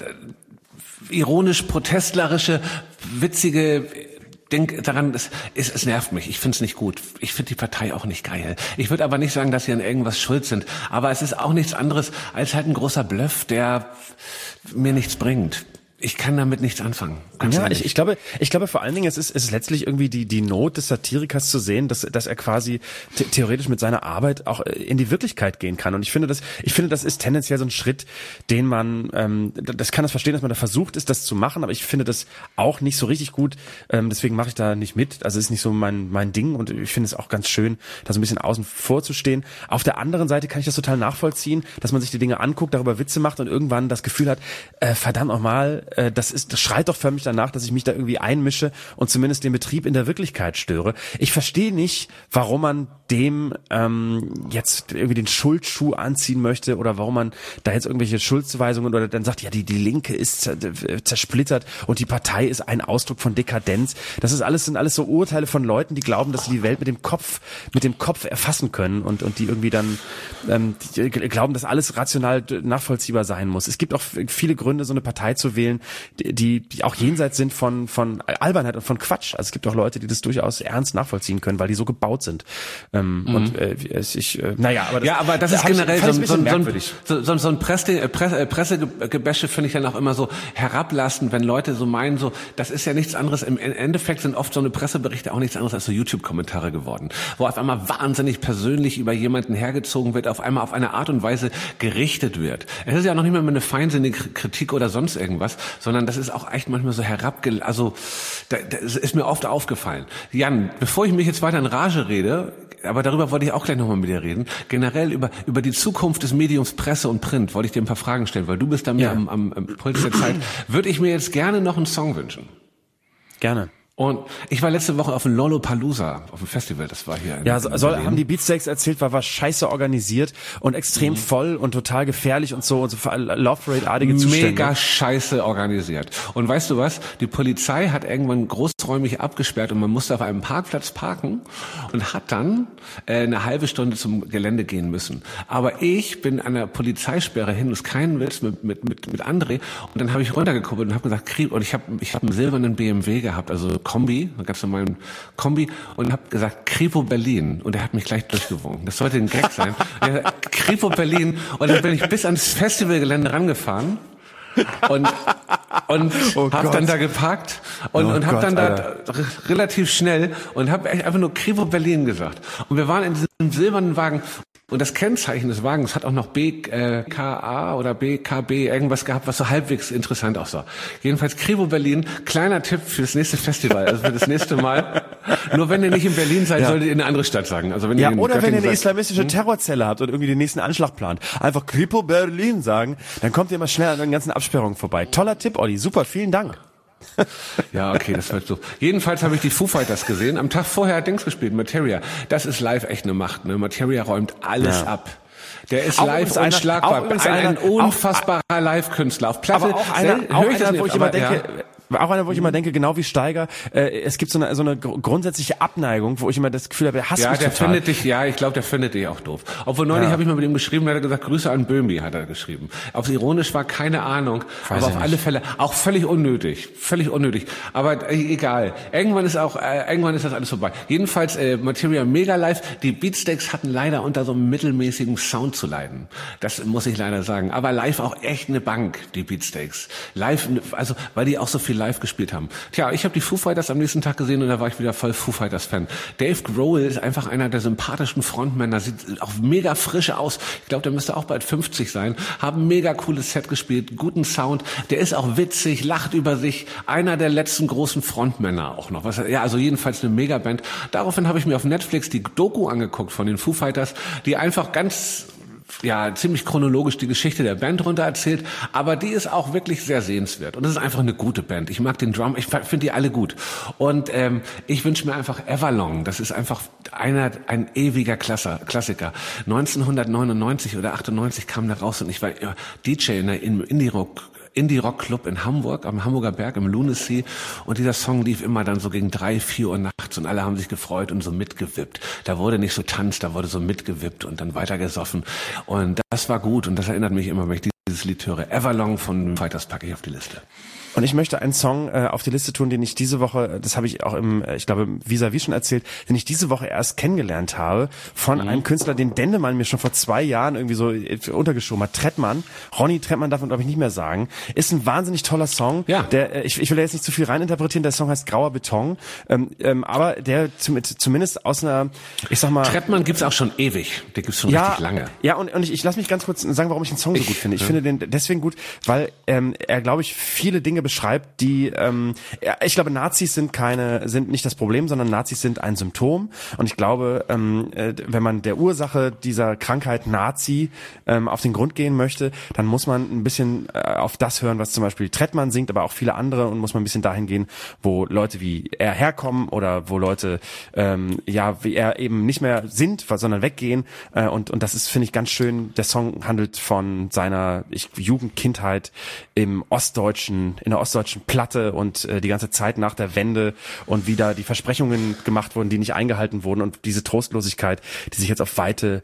äh, ironisch protestlerische, witzige. Denk daran, es, es, es nervt mich. Ich find's nicht gut. Ich find die Partei auch nicht geil. Ich würde aber nicht sagen, dass sie an irgendwas schuld sind. Aber es ist auch nichts anderes als halt ein großer Bluff, der mir nichts bringt. Ich kann damit nichts anfangen. Ganz
ja,
ehrlich.
ich, ich glaube, ich glaube vor allen Dingen, es ist, es ist letztlich irgendwie die die Not des Satirikers zu sehen, dass dass er quasi the- theoretisch mit seiner Arbeit auch in die Wirklichkeit gehen kann. Und ich finde das, ich finde das ist tendenziell so ein Schritt, den man, ähm, das kann das verstehen, dass man da versucht ist, das zu machen, aber ich finde das auch nicht so richtig gut. Ähm, deswegen mache ich da nicht mit. Also ist nicht so mein mein Ding und ich finde es auch ganz schön, da so ein bisschen außen vor zu stehen. Auf der anderen Seite kann ich das total nachvollziehen, dass man sich die Dinge anguckt, darüber Witze macht und irgendwann das Gefühl hat, äh, verdammt nochmal, das ist, das schreit doch förmlich danach, dass ich mich da irgendwie einmische und zumindest den Betrieb in der Wirklichkeit störe. Ich verstehe nicht, warum man dem ähm, jetzt irgendwie den Schuldschuh anziehen möchte oder warum man da jetzt irgendwelche Schuldzuweisungen oder dann sagt, ja, die die Linke ist zersplittert und die Partei ist ein Ausdruck von Dekadenz. Das ist alles, sind alles so Urteile von Leuten, die glauben, dass sie die Welt mit dem Kopf, mit dem Kopf erfassen können und und die irgendwie dann ähm, die glauben, dass alles rational nachvollziehbar sein muss. Es gibt auch viele Gründe, so eine Partei zu wählen, die, die auch jenseits sind von, von Albernheit und von Quatsch. Also es gibt auch Leute, die das durchaus ernst nachvollziehen können, weil die so gebaut sind. Ähm, mhm. Und äh, ich, äh, naja, aber das,
ja, aber das ist generell
ich,
so,
ein
so,
merkwürdig.
so, so, so ein Presse, Presse, Pressegebäsche finde ich dann auch immer so herablassend, wenn Leute so meinen, so das ist ja nichts anderes. Im Endeffekt sind oft so eine Presseberichte auch nichts anderes als so YouTube-Kommentare geworden, wo auf einmal wahnsinnig persönlich über jemanden hergezogen wird, auf einmal auf eine Art und Weise gerichtet wird. Es ist ja noch nicht mehr eine feinsinnige Kritik oder sonst irgendwas, sondern das ist auch echt manchmal so herabge... Also das ist mir oft aufgefallen. Jan, bevor ich mich jetzt weiter in Rage rede, aber darüber wollte ich auch gleich nochmal mit dir reden, generell über über die Zukunft des Mediums Presse und Print wollte ich dir ein paar Fragen stellen, weil du bist da mir ja. am, am, am Puls der Zeit. Würde ich mir jetzt gerne noch einen Song wünschen.
Gerne.
Und ich war letzte Woche auf dem Lollapalooza, auf dem Festival, das war hier in
Ja, in soll, haben die Beatsteaks erzählt, war, war scheiße organisiert und extrem mhm. voll und total gefährlich und so, und so Love Parade-artige Zustände.
Mega scheiße organisiert. Und weißt du was? Die Polizei hat irgendwann großräumig abgesperrt und man musste auf einem Parkplatz parken und hat dann äh, eine halbe Stunde zum Gelände gehen müssen. Aber ich bin an der Polizeisperre hin, das ist kein Witz, mit, mit, mit, mit André, und dann habe ich runtergekuppelt und habe gesagt, Krieg, und ich habe ich hab einen silbernen B M W gehabt, also Kombi, einen ganz normalen Kombi, und habe gesagt, Kripo Berlin, und er hat mich gleich durchgewunken. Das sollte ein Gag sein. Kripo Berlin, und dann bin ich bis ans Festivalgelände rangefahren und und oh habe dann da geparkt und, oh und habe dann da Alter. relativ schnell und habe einfach nur Kripo Berlin gesagt. Und wir waren in diesem silbernen Wagen. Und das Kennzeichen des Wagens hat auch noch B K A oder B K B irgendwas gehabt, was so halbwegs interessant aussah. Jedenfalls Kripo Berlin, kleiner Tipp für das nächste Festival, also für das nächste Mal. Nur wenn ihr nicht in Berlin seid, ja. solltet ihr in eine andere Stadt sagen. Also wenn
ja,
ihr in
oder
Göttingen
wenn ihr eine
seid,
islamistische
hm?
Terrorzelle habt und irgendwie den nächsten Anschlag plant. Einfach Kripo Berlin sagen, dann kommt ihr mal schnell an den ganzen Absperrungen vorbei. Toller Tipp, Olli, super, vielen Dank.
Ja, okay, das wird so. Jedenfalls habe ich die Foo Fighters gesehen. Am Tag vorher hat Dings gespielt, Materia. Das ist live echt eine Macht, ne? Materia räumt alles ja. ab. Der ist auch live unschlagbar. Ein, ein, ein unfassbarer Live-Künstler. Auf Platte,
aber auch einer,
sel-
auch
höre ich das
einer
nicht,
wo ich immer
aber,
denke,
ja.
Auch einer, wo ich immer denke, genau wie Steiger, äh, es gibt so eine so eine grundsätzliche Abneigung, wo ich immer das Gefühl habe, er hasst
ja,
mich
der
total.
findet dich, ja, ich glaube, der findet dich auch doof. Obwohl neulich ja. habe ich mal mit ihm geschrieben, da hat er gesagt, Grüße an Böhmi, hat er geschrieben. Ob es ironisch war, keine Ahnung, Weiß aber auf nicht. alle Fälle auch völlig unnötig, völlig unnötig. Aber äh, egal, irgendwann ist auch, äh, irgendwann ist das alles vorbei. Jedenfalls äh, Materia mega live. Die Beatsteaks hatten leider unter so einem mittelmäßigen Sound zu leiden. Das muss ich leider sagen. Aber live auch echt eine Bank, die Beatsteaks. Live, also weil die auch so viel live gespielt haben. Tja, ich habe die Foo Fighters am nächsten Tag gesehen und da war ich wieder voll Foo Fighters Fan. Dave Grohl ist einfach einer der sympathischen Frontmänner, sieht auch mega frisch aus. Ich glaube, der müsste auch bald fünfzig sein. Haben mega cooles Set gespielt, guten Sound. Der ist auch witzig, lacht über sich. Einer der letzten großen Frontmänner auch noch. Was, ja, also jedenfalls eine Megaband. Daraufhin habe ich mir auf Netflix die Doku angeguckt von den Foo Fighters, die einfach ganz ja, ziemlich chronologisch die Geschichte der Band runter erzählt, aber die ist auch wirklich sehr sehenswert und es ist einfach eine gute Band. Ich mag den Drum, ich finde die alle gut und ähm, ich wünsche mir einfach Everlong, das ist einfach einer, ein ewiger Klasse, Klassiker. neunzehnhundertneunundneunzig oder achtundneunzig kam der raus und ich war ja, D J in der Indie-Rock Indie-Rock-Club in Hamburg, am Hamburger Berg, im Lunacy. Und dieser Song lief immer dann so gegen drei, vier Uhr nachts und alle haben sich gefreut und so mitgewippt. Da wurde nicht so tanzt, da wurde so mitgewippt und dann weiter gesoffen. Und das war gut und das erinnert mich immer, wenn ich dieses Lied höre. Everlong von Fighters packe ich auf die Liste.
Und ich möchte einen Song äh, auf die Liste tun, den ich diese Woche, das habe ich auch im, ich glaube, vis-à-vis schon erzählt, den ich diese Woche erst kennengelernt habe von mhm. einem Künstler, den Dendemann mir schon vor zwei Jahren irgendwie so untergeschoben hat. Trettmann, Ronny Trettmann darf man glaube ich nicht mehr sagen, ist ein wahnsinnig toller Song. Ja. Der, ich, ich will da jetzt nicht zu viel reininterpretieren, der Song heißt Grauer Beton, ähm, ähm, aber der zum, zumindest aus einer, ich sag mal...
Trettmann gibt's auch schon ewig, der gibt's schon
ja,
richtig lange.
Ja, und, und ich, ich lass mich ganz kurz sagen, warum ich den Song so
ich,
gut finde. Ich
ja.
finde den deswegen gut, weil ähm, er, glaube ich, viele Dinge beschreibt, die, ähm, ich glaube, Nazis sind keine, sind nicht das Problem, sondern Nazis sind ein Symptom. Und ich glaube, ähm, wenn man der Ursache dieser Krankheit Nazi ähm, auf den Grund gehen möchte, dann muss man ein bisschen äh, auf das hören, was zum Beispiel Trettmann singt, aber auch viele andere, und muss man ein bisschen dahin gehen, wo Leute wie er herkommen oder wo Leute ähm, ja wie er eben nicht mehr sind, sondern weggehen. Äh, und und das ist, finde ich, ganz schön. Der Song handelt von seiner ich, Jugend, Kindheit im ostdeutschen, in der ostdeutschen Platte und äh, die ganze Zeit nach der Wende und wie da die Versprechungen gemacht wurden, die nicht eingehalten wurden und diese Trostlosigkeit, die sich jetzt auf weite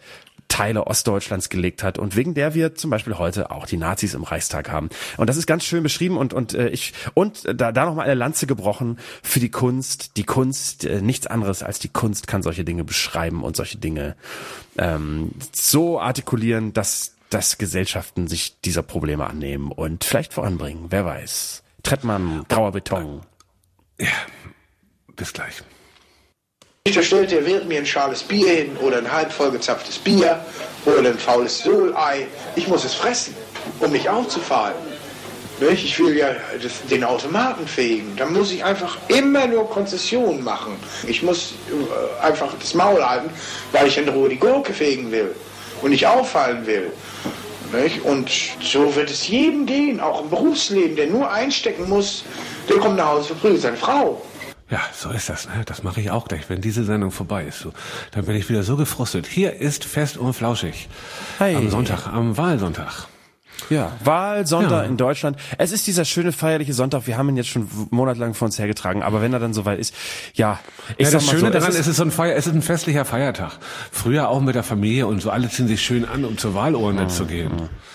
Teile Ostdeutschlands gelegt hat und wegen der wir zum Beispiel heute auch die Nazis im Reichstag haben. Und das ist ganz schön beschrieben und und äh, ich und da da noch mal eine Lanze gebrochen für die Kunst. Die Kunst, äh, nichts anderes als die Kunst kann solche Dinge beschreiben und solche Dinge ähm, so artikulieren, dass dass Gesellschaften sich dieser Probleme annehmen und vielleicht voranbringen. Wer weiß. Trettmann, grauer Beton.
Ja, bis gleich.
Da stellt der Wirt mir ein schales Bier hin oder ein halb vollgezapftes Bier oder ein faules Sohlei. Ich muss es fressen, um mich aufzufahren. Ich will ja das, den Automaten fegen. Da muss ich einfach immer nur Konzessionen machen. Ich muss äh, einfach das Maul halten, weil ich in Ruhe die Gurke fegen will und nicht auffallen will. Nicht? Und so wird es jedem gehen, auch im Berufsleben, der nur einstecken muss, der kommt nach Hause, verprügelt seine Frau.
Ja, so ist das. Ne? Das mache ich auch gleich, wenn diese Sendung vorbei ist. So, dann bin ich wieder so gefrustet. Hier ist Fest und Flauschig.
Hey.
Am Sonntag, am Wahlsonntag.
Ja, Wahlsonntag
Ja.
in Deutschland. Es ist dieser schöne feierliche Sonntag. Wir haben ihn jetzt schon monatelang vor uns hergetragen. Aber wenn er dann soweit ist, ja. Ich
Ja,
sag
das
mal
Schöne
so,
daran
es
ist,
ist,
es ist so ein Feier, es ist ein festlicher Feiertag. Früher auch mit der Familie und so. Alle ziehen sich schön an, um zur Wahlurne zu gehen.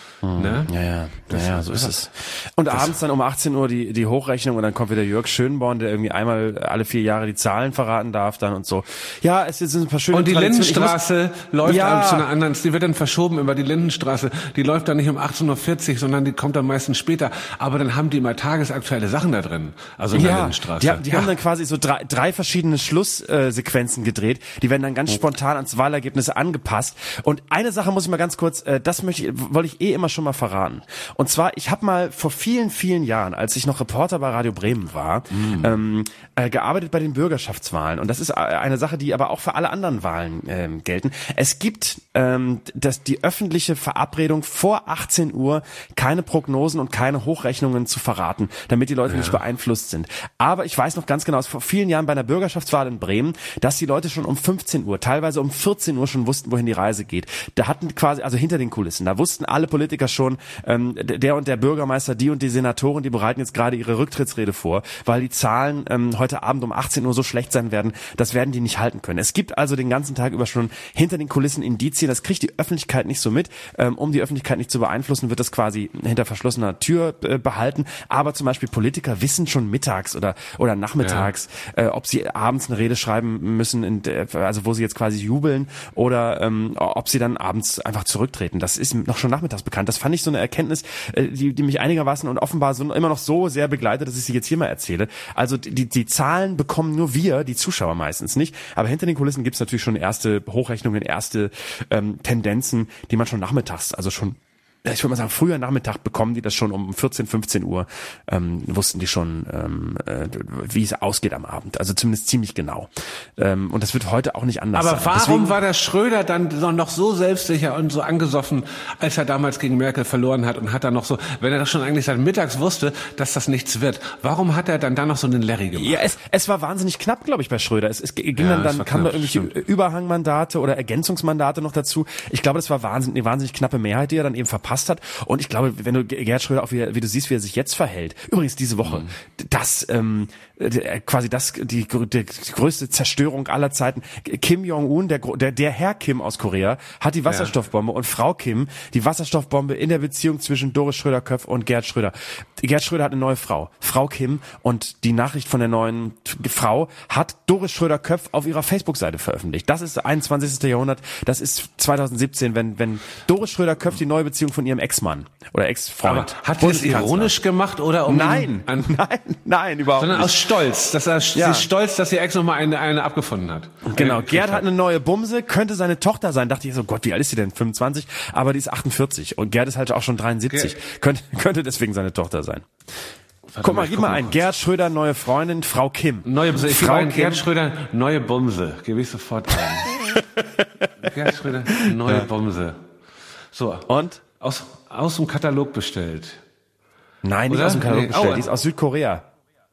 Ne?
Ja, ja, ja, ja, so ist es. Und abends dann um achtzehn Uhr die die Hochrechnung und dann kommt wieder Jörg Schönborn, der irgendwie einmal alle vier Jahre die Zahlen verraten darf dann und so. Ja, es sind ein paar schöne
Und die
Traditionen. Ich
Lindenstraße läuft
Ja.
dann zu einer anderen, die wird dann verschoben über die Lindenstraße. Die läuft dann nicht um achtzehn Uhr vierzig, sondern die kommt dann meistens später. Aber dann haben die immer tagesaktuelle Sachen da drin. Also in der
Ja,
Lindenstraße.
die, haben- die
ja.
haben dann quasi so drei, drei verschiedene Schlusssequenzen gedreht. Die werden dann ganz spontan ans Wahlergebnis angepasst. Und eine Sache muss ich mal ganz kurz, äh, das möchte ich, wollte ich eh immer schon mal verraten. Und zwar, ich habe mal vor vielen, vielen Jahren, als ich noch Reporter bei Radio Bremen war,
Mm.
ähm, äh, gearbeitet bei den Bürgerschaftswahlen. Und das ist äh, eine Sache, die aber auch für alle anderen Wahlen ähm, gelten. Es gibt ähm, das, die öffentliche Verabredung vor achtzehn Uhr, keine Prognosen und keine Hochrechnungen zu verraten, damit die Leute ja. nicht beeinflusst sind. Aber ich weiß noch ganz genau, vor vielen Jahren bei einer Bürgerschaftswahl in Bremen, dass die Leute schon um fünfzehn Uhr, teilweise um vierzehn Uhr schon wussten, wohin die Reise geht. Da hatten quasi, also hinter den Kulissen, da wussten alle Politiker schon, ähm, der und der Bürgermeister, die und die Senatoren, die bereiten jetzt gerade ihre Rücktrittsrede vor, weil die Zahlen ähm, heute Abend um achtzehn Uhr so schlecht sein werden, das werden die nicht halten können. Es gibt also den ganzen Tag über schon hinter den Kulissen Indizien, das kriegt die Öffentlichkeit nicht so mit. Ähm, um die Öffentlichkeit nicht zu beeinflussen, wird das quasi hinter verschlossener Tür äh, behalten. Aber zum Beispiel Politiker wissen schon mittags oder oder nachmittags, ja. äh, ob sie abends eine Rede schreiben müssen, in der, also wo sie jetzt quasi jubeln oder ähm, ob sie dann abends einfach zurücktreten. Das ist noch schon nachmittags bekannt. Das fand ich so eine Erkenntnis, die, die mich einigermaßen und offenbar so immer noch so sehr begleitet, dass ich sie jetzt hier mal erzähle. Also die, die Zahlen bekommen nur wir, die Zuschauer meistens nicht. Aber hinter den Kulissen gibt es natürlich schon erste Hochrechnungen, erste ähm, Tendenzen, die man schon nachmittags, also schon ich würde mal sagen, früher Nachmittag bekommen die das schon um vierzehn, fünfzehn Uhr, ähm, wussten die schon, ähm, äh, wie es ausgeht am Abend. Also zumindest ziemlich genau. Ähm, und das wird heute auch nicht anders
Aber
sein.
warum
Deswegen,
war der Schröder dann noch so selbstsicher und so angesoffen, als er damals gegen Merkel verloren hat und hat dann noch so, wenn er das schon eigentlich seit mittags wusste, dass das nichts wird, warum hat er dann da noch so einen Larry gemacht?
Ja, es, es war wahnsinnig knapp, glaube ich, bei Schröder. Es, es ging
Ja,
dann,
das
dann
war
kamen da
knapp,
irgendwelche Überhangmandate oder Ergänzungsmandate noch dazu. Ich glaube, das war wahnsinnig, eine wahnsinnig knappe Mehrheit, die er dann eben verpasst hat. Und ich glaube, wenn du Gerhard Schröder auch wie, wie du siehst, wie er sich jetzt verhält. Übrigens diese Woche, mhm. das ähm, quasi das die, die, die größte Zerstörung aller Zeiten. Kim Jong-un, der, der der Herr Kim aus Korea, hat die Wasserstoffbombe ja. und Frau Kim die Wasserstoffbombe in der Beziehung zwischen Doris Schröder-Köpf und Gerhard Schröder. Gerhard Schröder hat eine neue Frau, Frau Kim, und die Nachricht von der neuen Frau hat Doris Schröder-Köpf auf ihrer Facebook-Seite veröffentlicht. Das ist einundzwanzigsten Jahrhundert, das ist zweitausendsiebzehn, wenn wenn Doris Schröder-Köpf die neue Beziehung von ihrem Ex-Mann oder Ex-Freund.
Aber hat die das ironisch gemacht oder um
Nein,
an,
nein, nein, überhaupt
sondern
nicht.
aus Stolz, dass er ja. sie ist stolz, dass ihr Ex nochmal eine, eine abgefunden hat.
Genau,
eine
Gerd hat eine neue Bumse, könnte seine Tochter sein. Dachte ich so, Gott, wie alt ist sie denn? fünfundzwanzig? Aber die ist achtundvierzig und Gerd ist halt auch schon dreiundsiebzig. Gerd. Könnte, könnte deswegen seine Tochter sein. Warte Guck mal, gib mal ein. Kurz. Gerhard Schröder, neue Freundin, Frau Kim.
Neue Bumse. Ich
Frau
Kim. Gerhard Schröder, neue Bumse. Gebe ich sofort ein. Gerhard Schröder, neue ja. Bumse. So.
Und?
Aus, aus dem Katalog bestellt.
Nein, nicht
Oder?
aus dem Katalog
nee.
bestellt.
Oh.
Die ist aus Südkorea.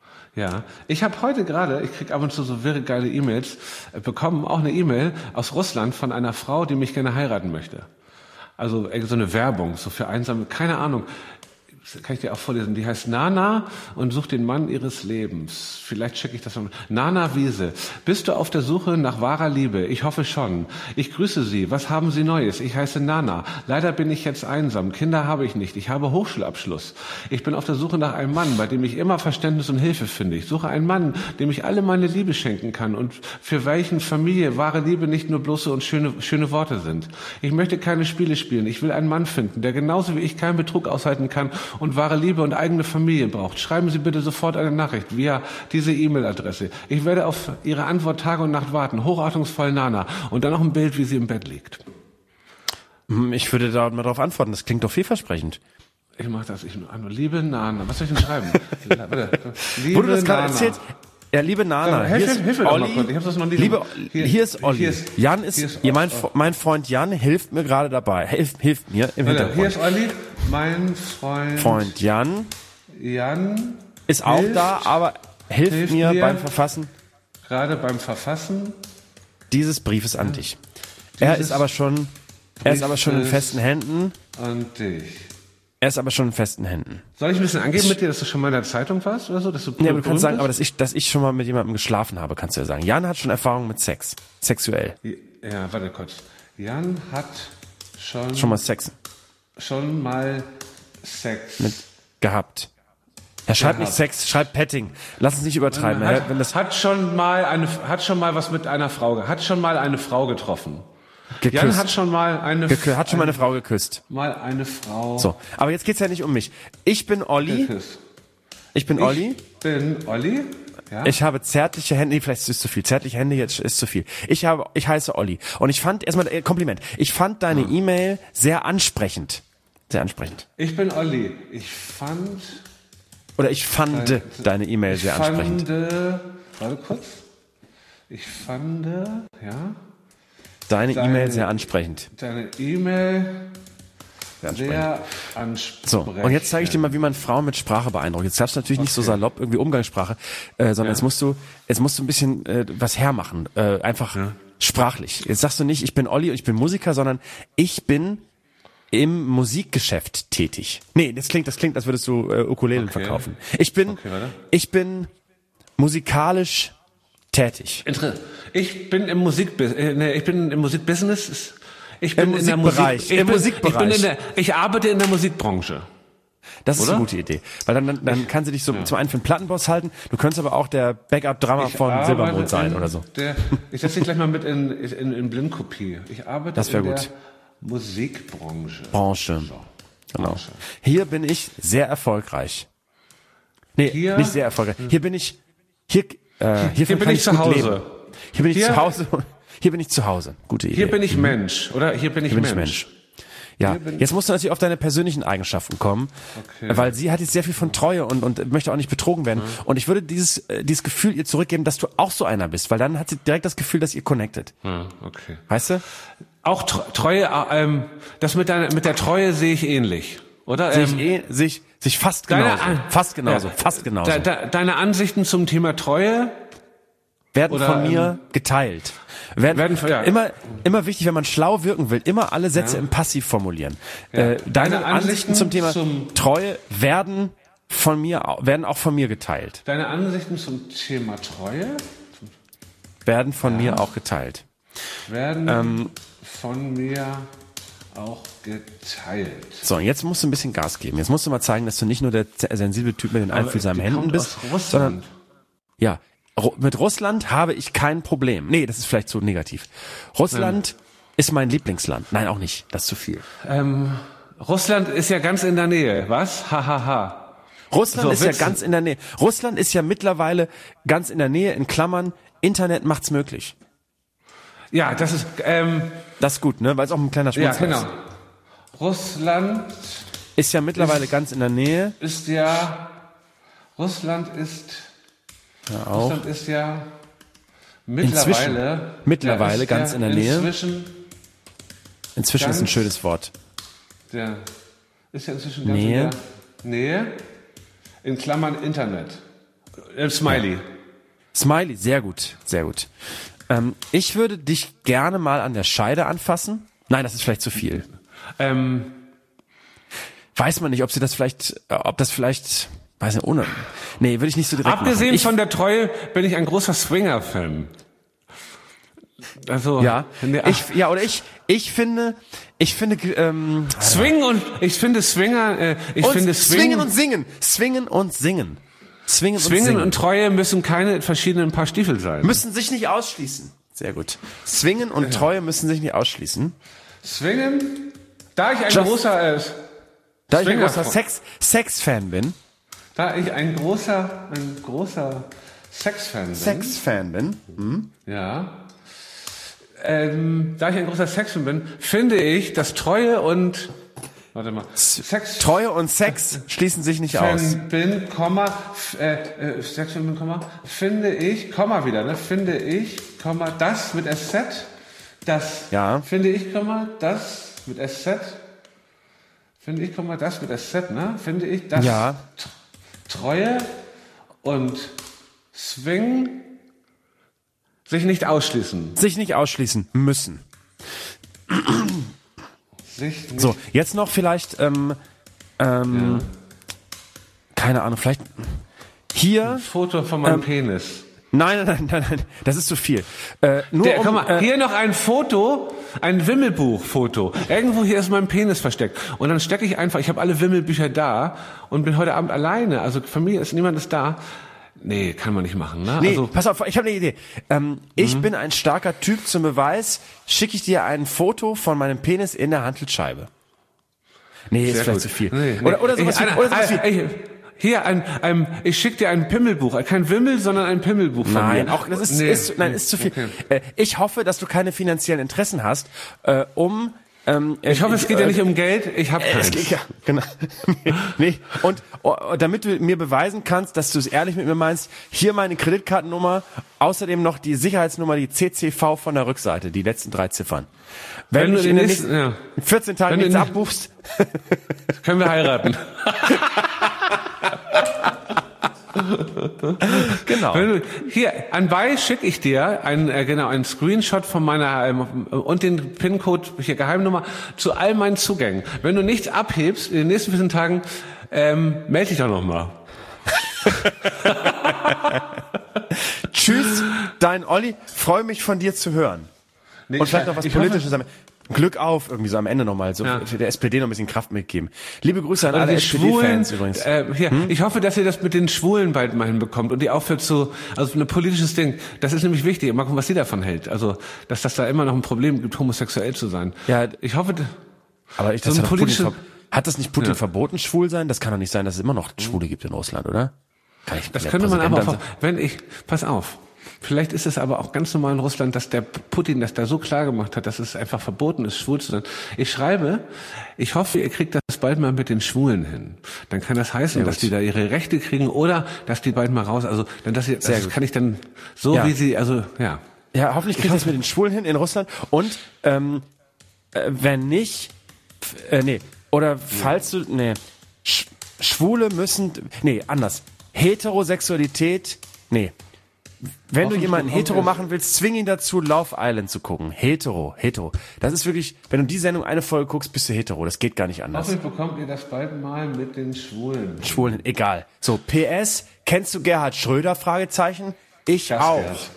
Ja, ich habe heute gerade, ich krieg ab und zu so wirre geile E-Mails, äh, bekommen auch eine E-Mail aus Russland von einer Frau, die mich gerne heiraten möchte. Also so eine Werbung, so für einsame, keine Ahnung. Das kann ich dir auch vorlesen. Die heißt Nana und sucht den Mann ihres Lebens. Vielleicht checke ich das mal. Nana Wiese. Bist du auf der Suche nach wahrer Liebe? Ich hoffe schon. Ich grüße Sie. Was haben Sie Neues? Ich heiße Nana. Leider bin ich jetzt einsam. Kinder habe ich nicht. Ich habe Hochschulabschluss. Ich bin auf der Suche nach einem Mann, bei dem ich immer Verständnis und Hilfe finde. Ich suche einen Mann, dem ich alle meine Liebe schenken kann und für welchen Familie wahre Liebe nicht nur bloße und schöne, schöne Worte sind. Ich möchte keine Spiele spielen. Ich will einen Mann finden, der genauso wie ich keinen Betrug aushalten kann und wahre Liebe und eigene Familie braucht. Schreiben Sie bitte sofort eine Nachricht via diese E-Mail-Adresse. Ich werde auf Ihre Antwort Tag und Nacht warten. Hochachtungsvoll Nana. Und dann noch ein Bild, wie sie im Bett liegt.
Ich würde da mal drauf antworten. Das klingt doch vielversprechend.
Ich mach das. Ich, liebe Nana. Was soll ich denn schreiben? Warte. Liebe
Wo du das gerade
Nana.
erzählt. Ja, liebe Nana,
Hilf,
hier ist
hilf mir doch
Olli.
mal kurz. Ich hab's das noch nie
Liebe,
hier,
hier ist Olli.
Hier ist,
Jan ist,
hier ist
ihr, mein,
oh.
mein Freund Jan hilft mir gerade dabei. Hilft, hilft mir im
Warte,
Hintergrund.
hier ist Olli. Mein Freund,
Freund Jan
Jan
ist auch
hilft,
da, aber hilft,
hilft
mir,
mir
beim Verfassen
gerade beim Verfassen
dieses Briefes an dich. Er ist aber schon, er ist aber schon in
Briefes
festen Händen.
an dich.
Er ist aber schon in festen Händen.
Soll ich ein bisschen angeben mit dir, dass du schon mal in der Zeitung warst oder so? Dass du
Ja, aber du kannst sagen,
bist?
aber dass ich, dass ich schon mal mit jemandem geschlafen habe, kannst du ja sagen. Jan hat schon Erfahrung mit Sex. Sexuell.
Ja, warte kurz. Jan hat schon,
Schon mal Sex
schon mal Sex.
mit gehabt. Er schreibt
Gehabt.
nicht Sex, schreibt Petting. Lass uns nicht übertreiben. Er,
hat,
wenn das
hat schon mal eine, hat schon mal was mit einer Frau, ge- hat schon mal eine Frau getroffen.
geküsst.
Jan hat schon mal eine,
Gekü- hat schon mal
eine,
eine Frau geküsst.
mal eine Frau
So, aber jetzt geht's ja nicht um mich. Ich bin Olli.
geküsst.
Ich bin Olli.
Ich bin Olli. Ja.
Ich habe zärtliche Hände, nee, vielleicht ist es zu viel. Zärtliche Hände jetzt ist zu viel. Ich habe, ich heiße Olli. Und ich fand, erstmal äh, Kompliment. Ich fand deine
Hm.
E-Mail sehr ansprechend. Sehr ansprechend.
Ich bin Olli. Ich fand,
Oder ich fand
Äh,
deine E-Mail
ich
sehr ansprechend.
fand, warte kurz. Ich fand, ja,
Deine
deine-
E-Mail sehr ansprechend.
deine E-Mail
Sehr ansprechend.
sehr ansprechend.
So, und jetzt zeige ich dir mal, wie man Frauen mit Sprache beeindruckt. Jetzt darfst du natürlich nicht so salopp irgendwie Umgangssprache, äh, sondern
Ja.
jetzt musst du, jetzt musst du ein bisschen äh, was hermachen, äh, einfach sprachlich. Jetzt sagst du nicht, ich bin Olli und ich bin Musiker, sondern ich bin im Musikgeschäft tätig. Nee, das klingt, das klingt, als würdest du äh, Ukulelen
Okay.
verkaufen. Ich bin,
Okay, warte.
ich bin musikalisch tätig.
Inter- Ich bin im Musik, äh, nee, ich bin im Musikbusiness. Ich bin
Im
in der
Musikbereich,
Musik, ich
im
bin,
Musikbereich.
Ich, bin in der, ich arbeite in der Musikbranche.
Das ist
Oder?
eine gute Idee. Weil dann, dann, dann kann sie dich so zum einen für einen Plattenboss halten, du könntest aber auch der Backup-Drummer
Ich
von
arbeite
Silbermond sein
in
oder so.
Der, ich setze dich gleich mal mit in, in, in Blindkopie. Ich arbeite
Das wär
in
gut.
der Musikbranche.
Branche.
So.
Genau.
Branche.
Hier bin ich sehr erfolgreich. Nee,
Hier-
nicht sehr erfolgreich. Hier bin ich, hier, äh, hier,
bin
kann
ich zu
gut
Hause.
leben. Hier bin ich
Hier-
zu Hause. Hier bin ich zu Hause. Gute Idee.
Hier bin ich Mensch, oder? Hier bin ich
Hier bin
Mensch.
ich Mensch. Ja,
Hier bin-
jetzt musst du natürlich auf deine persönlichen Eigenschaften kommen,
Okay.
weil sie hat jetzt sehr viel von Treue und, und möchte auch nicht betrogen werden. Und ich würde dieses, äh, dieses Gefühl ihr zurückgeben, dass du auch so einer bist, weil dann hat sie direkt das Gefühl, dass ihr connected.
Ja, okay.
Weißt du?
Auch Tr- Treue, äh, ähm, das mit, deiner, mit der Treue sehe ich ähnlich, oder?
Sehe
Ähm,
ich eh, sich, sich fast
deine
genauso.
An-
Fast genauso,
ja.
fast genauso.
de, de, deine Ansichten zum Thema Treue?
werden
Oder,
von mir
ähm,
geteilt. Werden,
werden von- ja.
immer, immer wichtig, wenn man schlau wirken will, immer alle Sätze im Passiv formulieren.
Ja.
Äh, deine,
Deine
Ansichten
Ansichten
zum Thema
zum-
Treue werden von mir, au- werden auch von mir geteilt.
Deine Ansichten zum Thema Treue
Werden von mir auch geteilt.
werden
Ähm,
von mir auch geteilt.
So, und jetzt musst du ein bisschen Gas geben. Jetzt musst du mal zeigen, dass du nicht nur der z- sensible Typ mit den einfühlsamen
die
Händen
kommt
bist,
aus Russland.
sondern ja, Ru- mit Russland habe ich kein Problem. Nee, das ist vielleicht zu negativ. Russland ist mein Lieblingsland. Nein, auch nicht. Das ist zu viel.
Ähm, Russland ist ja ganz in der Nähe, was? Hahaha. Ha, ha.
Russland
So,
ist ja
Witze.
ganz in der Nähe. Russland ist ja mittlerweile ganz in der Nähe, in Klammern. Internet macht's möglich.
Ja, das ist, ähm,
Das ist gut, ne? Weil es auch ein kleiner
ja,
Schmunzler
genau.
ist.
Russland
Ist ja mittlerweile ganz in der Nähe.
ist ja, Russland ist,
Ja, auch.
Russland ist ja mittlerweile,
Mittlerweile
ja, ist
ganz
ja
in der Nähe.
Inzwischen,
Inzwischen ist ein
ganz-
schönes Wort.
der, ist ja inzwischen ganz
Nähe.
in der Nähe, in Klammern Internet. Äh, Smiley.
Smiley, sehr gut, sehr gut. Ähm, ich würde dich gerne mal an der Scheide anfassen. Nein, das ist vielleicht zu viel.
Ähm,
weiß man nicht, ob sie das vielleicht, äh, ob das vielleicht, weiß nicht, ohne, nee, würde ich nicht so direkt
Abgesehen
machen. Ich,
von der Treue bin ich ein großer Swinger-Fan. Also,
ja,
nee,
ich, ja, oder ich, ich finde, ich finde, ähm,
Swing und, ich finde Swinger, äh, ich
und
finde
swingen
Swing,
und singen, swingen und singen, swingen und
Swingen
singen.
und Treue müssen keine verschiedenen Paar Stiefel sein.
Müssen sich nicht ausschließen. Sehr gut. Swingen und Treue müssen sich nicht ausschließen.
Swingen, da ich ein
Just-
großer, äh,
Da ich ein
Swinger-
großer Sex, Sex-Fan bin,
da ich ein großer, ein großer Sex-Fan bin.
Sex-Fan bin, hm?
Ja. Ähm, da ich ein großer Sex-Fan bin, finde ich, dass Treue und, warte mal, Sex
Treue und Sex schließen sich nicht aus.
Fan bin, Komma, f- äh, äh, Sex-Fan bin, Komma, finde ich, Komma wieder, ne, finde ich, Komma, das mit S Z, das,
Ja.
finde ich, Komma, das mit S Z, finde ich, Komma, das mit S Z, ne, finde ich, das,
Ja.
T- Treue und Swing sich nicht ausschließen.
Sich nicht ausschließen müssen.
Sich nicht
So, jetzt noch vielleicht, ähm, ähm, keine Ahnung, vielleicht hier,
Foto von meinem
Ähm,
Penis.
nein, nein, nein, nein, nein, das ist zu viel. Äh, nur
Der,
um,
guck mal,
äh,
hier noch ein Foto, ein Wimmelbuch-Foto. Irgendwo hier ist mein Penis versteckt. Und dann stecke ich einfach, ich habe alle Wimmelbücher da und bin heute Abend alleine. Also Familie ist, niemand ist da. Nee, kann man nicht machen, ne?
Nee,
Also,
pass auf, ich habe eine Idee. Ähm, ich bin ein starker Typ. Zum Beweis schicke ich dir ein Foto von meinem Penis in der Handelsscheibe. Nee, ist
sehr
vielleicht
gut.
zu viel.
Nee, nee.
Oder, oder sowas
ich,
wie,
ein,
oder sowas
ein,
wie
ein, hier, ein, ein, ich schicke dir ein Pimmelbuch. Kein Wimmel, sondern ein Pimmelbuch von
Nein,
mir.
auch das ist,
Nee,
ist nein,
nee,
ist zu viel.
okay.
Äh, ich hoffe, dass du keine finanziellen Interessen hast, äh, um ähm,
Ich hoffe, es geht
äh,
ja nicht um Geld. Ich habe
Es
keins.
geht, ja, genau. nee, nee. Und oh, damit du mir beweisen kannst, dass du es ehrlich mit mir meinst, hier meine Kreditkartennummer, außerdem noch die Sicherheitsnummer, die C C V von der Rückseite, die letzten drei Ziffern. Wenn,
Wenn
du
du
in den
den
nächsten
nächsten- ja.
vierzehn Tagen
Wenn du
nichts
nicht-
abbuchst,
Können wir heiraten?
genau.
Wenn du, hier, anbei schicke ich dir ein, äh, genau, einen Screenshot von meiner ähm, und den PIN-Code, hier Geheimnummer, zu all meinen Zugängen. Wenn du nichts abhebst in den nächsten vierzehn Tagen, ähm, melde dich doch nochmal.
Tschüss, dein Olli, freue mich von dir zu hören.
Nee,
Und vielleicht noch was
ich
Politisches am Glück auf, irgendwie so am Ende nochmal, so
Ja.
für der S P D noch ein bisschen Kraft mitgeben. Liebe Grüße an
Hoffe,
alle
die
S P
Schwulen,
D-Fans übrigens.
äh, hier, ich hoffe, dass ihr das mit den Schwulen bald mal hinbekommt und die aufhört zu, also ein politisches Ding. Das ist nämlich wichtig. Mal gucken, was sie davon hält. Also, dass das da immer noch ein Problem gibt, homosexuell zu sein.
Ja.
Ich hoffe,
Aber ich,
so
das
ein
hat, doch Putin
politische-
ver- hat das nicht Putin
Ja.
verboten, schwul sein? Das kann doch nicht sein, dass es immer noch Schwule gibt in Russland, oder? Kann ich
Das
der
könnte man
Präsident
aber auch,
dann
wenn ich, pass auf, vielleicht ist es aber auch ganz normal in Russland, dass der Putin das da so klar gemacht hat, dass es einfach verboten ist, schwul zu sein. Ich schreibe, ich hoffe, ihr kriegt das bald mal mit den Schwulen hin. Dann kann das heißen, dass die da ihre Rechte kriegen oder dass die bald mal raus, also, dann, dass sie, das
gut.
kann ich dann so
Ja.
wie sie, also, ja.
Ja, hoffentlich kriegt es mit den Schwulen hin in Russland. Und ähm, äh, wenn nicht, f- äh, nee, oder falls du, nee, Sch Schwule müssen, nee, anders. Heterosexualität, nee. Wenn du
Hoffentlich
jemanden
bekommt
hetero
er-
machen willst, zwing ihn dazu, Love Island zu gucken. Hetero, hetero. Das ist wirklich, wenn du die Sendung eine Folge guckst, bist du hetero. Das geht gar nicht anders.
Hoffentlich bekommt ihr das bald mal mit den Schwulen.
Schwulen, egal. So, P S, kennst du Gerhard Schröder? Fragezeichen. Ich
Gas
auch.
Gerhard.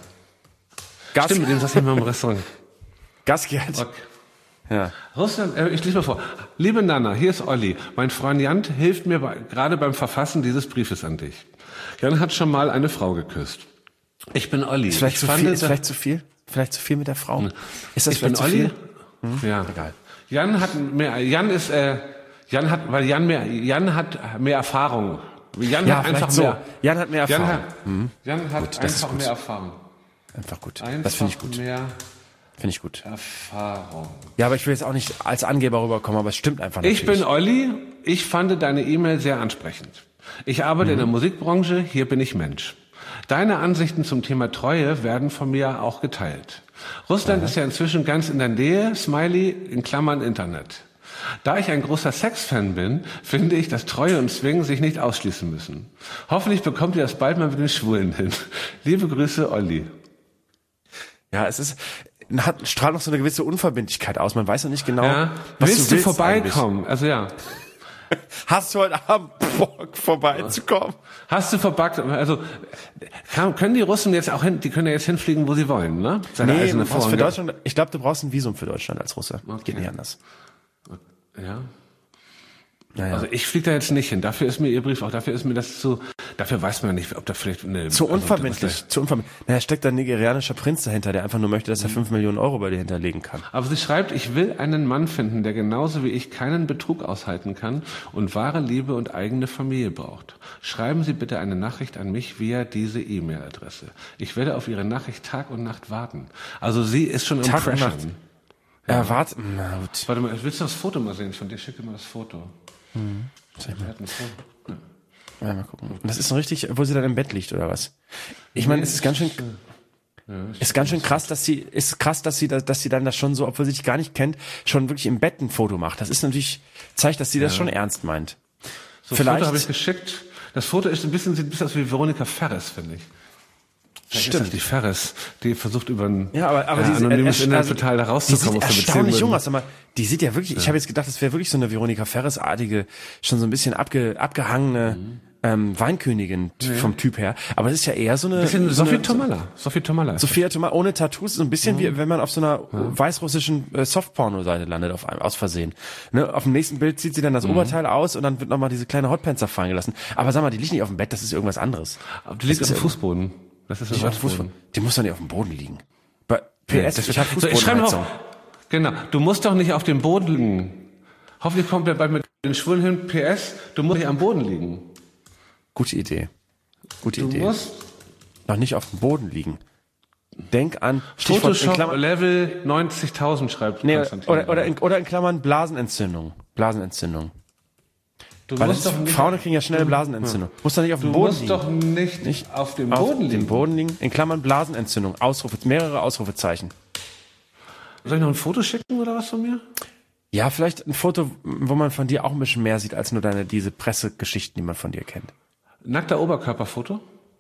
Gas,
Stimmt, mit dem saß ich mal im Restaurant.
Gas Gerhard.
Okay.
Ja.
Russland, äh, ich lese mal vor. Liebe Nana, hier ist Olli. Mein Freund Jan hilft mir bei, gerade beim Verfassen dieses Briefes an dich. Jan hat schon mal eine Frau geküsst. Ich bin Olli.
Ist vielleicht
ich
zu
fand
viel?
das-
Ist vielleicht zu viel? Vielleicht zu viel mit der Frau? Ist das
ich bin
vielleicht zu
Olli.
viel?
Ja.
Egal.
Jan hat mehr, Jan ist, äh, Jan hat, weil Jan mehr, Jan hat mehr Erfahrung. Jan
Ja,
hat einfach
vielleicht so.
mehr.
Jan hat mehr
Jan
Erfahrung.
hat, Jan hat
das ist
einfach
gut.
mehr Erfahrung.
Einfach gut.
Einfach
das finde ich gut.
mehr
Finde ich gut.
Erfahrung.
Ja, aber ich will jetzt auch nicht als Angeber rüberkommen, aber es stimmt einfach nicht.
Ich bin Olli. Ich fand deine E-Mail sehr ansprechend. Ich arbeite in der Musikbranche. Hier bin ich Mensch. Deine Ansichten zum Thema Treue werden von mir auch geteilt. Russland ist ja inzwischen ganz in der Nähe, Smiley, in Klammern Internet. Da ich ein großer Sex-Fan bin, finde ich, dass Treue und Swing sich nicht ausschließen müssen. Hoffentlich bekommt ihr das bald mal mit den Schwulen hin. Liebe Grüße, Olli.
Ja, es ist, hat, strahlt noch so eine gewisse Unverbindlichkeit aus. Man weiß noch nicht genau,
Ja.
was
Willst
du
du
willst
vorbeikommen? Also ja.
Hast du heute Abend Bock, vorbeizukommen?
Hast du verbuggt? Also kann, können die Russen jetzt auch hin, die können ja jetzt hinfliegen, wo sie wollen, ne? Seine
Nee,
eiserne
du brauchst für
Vorhang.
Deutschland, ich glaube, du brauchst ein Visum für Deutschland als Russe.
Okay.
Geht nicht anders.
Ja.
Naja.
Also ich fliege da jetzt nicht hin. Dafür ist mir Ihr Brief auch, dafür ist mir das zu, dafür weiß man nicht, ob da vielleicht eine...
Zu
also,
unverbindlich, zu unverbindlich. Naja, steckt da ein nigerianischer Prinz dahinter, der einfach nur möchte, dass er fünf Millionen Euro bei dir hinterlegen kann.
Aber sie schreibt, ich will einen Mann finden, der genauso wie ich keinen Betrug aushalten kann und wahre Liebe und eigene Familie braucht. Schreiben Sie bitte eine Nachricht an mich via diese E-Mail-Adresse. Ich werde auf Ihre Nachricht Tag und Nacht warten. Also sie ist schon im
Tag und Nacht.
Freshen.
Ja, warte, na gut.
Warte mal, willst du das Foto mal sehen? Von dir schicke mal das Foto.
Mhm.
Er hat ein Foto. Ja.
Ja, mal gucken. Und das ist so richtig, wo sie dann im Bett liegt, oder was? Ich meine, es ist ganz schön,
Ja,
ist ganz schön krass, dass sie, ist krass, dass sie, dass sie dann das schon so, obwohl sie dich gar nicht kennt, schon wirklich im Bett ein Foto macht. Das ist natürlich, zeigt, dass sie das schon ernst meint.
So,
Vielleicht-
Foto habe ich geschickt. Das Foto ist ein bisschen, sieht ein bisschen aus wie Veronika Ferres, finde ich. Vielleicht
Stimmt.
Ist das die Ferres, die versucht über ein
Ja, aber, aber
äh,
die
anonymes
äh,
Internetportal da
die
rauszukommen
sieht
aus der Beziehung.
erstaunlich jung aus. Aber die sieht ja wirklich, ich habe jetzt gedacht, das wäre wirklich so eine Veronika Ferres-artige, schon so ein bisschen abge, abgehangene ähm, Weinkönigin t- vom Typ her. Aber es ist ja eher so eine...
Bisschen
so
Sophie
eine,
Tomalla. Sophie Tomalla. ist
Sophia Tomalla ohne Tattoos, so ein bisschen wie wenn man auf so einer weißrussischen äh, Softporno-Seite landet, auf einem, aus Versehen. Ne? Auf dem nächsten Bild zieht sie dann das Oberteil aus und dann wird nochmal diese kleine Hotpants fallen gelassen. Aber sag mal, die liegt nicht auf dem Bett, das ist irgendwas anderes.
das. Die liegt auf dem Fußboden. Das ist
Die,
ein
auf dem Fußboden. Die muss doch nicht auf dem Boden liegen. Bei P S,
Das
ich habe
so, ich schreibe
Fußbodenheizung.
noch. Genau. Du musst doch nicht auf dem Boden liegen. Hoffentlich kommt er bald mit den Schwulen hin. P S, du musst nicht am Boden liegen.
Gute Idee. Gute
Du
Idee.
musst
Noch nicht auf dem Boden liegen. Denk an Stichwort in
Photoshop
Klammern,
Level neunzigtausend schreibt
nee,
Konstantin.
oder, oder, in, oder in Klammern Blasenentzündung. Blasenentzündung.
du
Weil
musst
das
doch
ist,
nicht,
Frauen kriegen ja schnelle Blasenentzündung. Muss doch nicht auf dem
du
Boden
musst
liegen.
doch nicht,
Nicht
auf dem
auf
Boden liegen.
dem Boden liegen. In Klammern Blasenentzündung. Ausrufe, mehrere Ausrufezeichen.
Soll ich noch ein Foto schicken oder was von mir?
Ja, vielleicht ein Foto, wo man von dir auch ein bisschen mehr sieht, als nur deine, diese Pressegeschichten, die man von dir kennt.
Nackter Oberkörperfoto?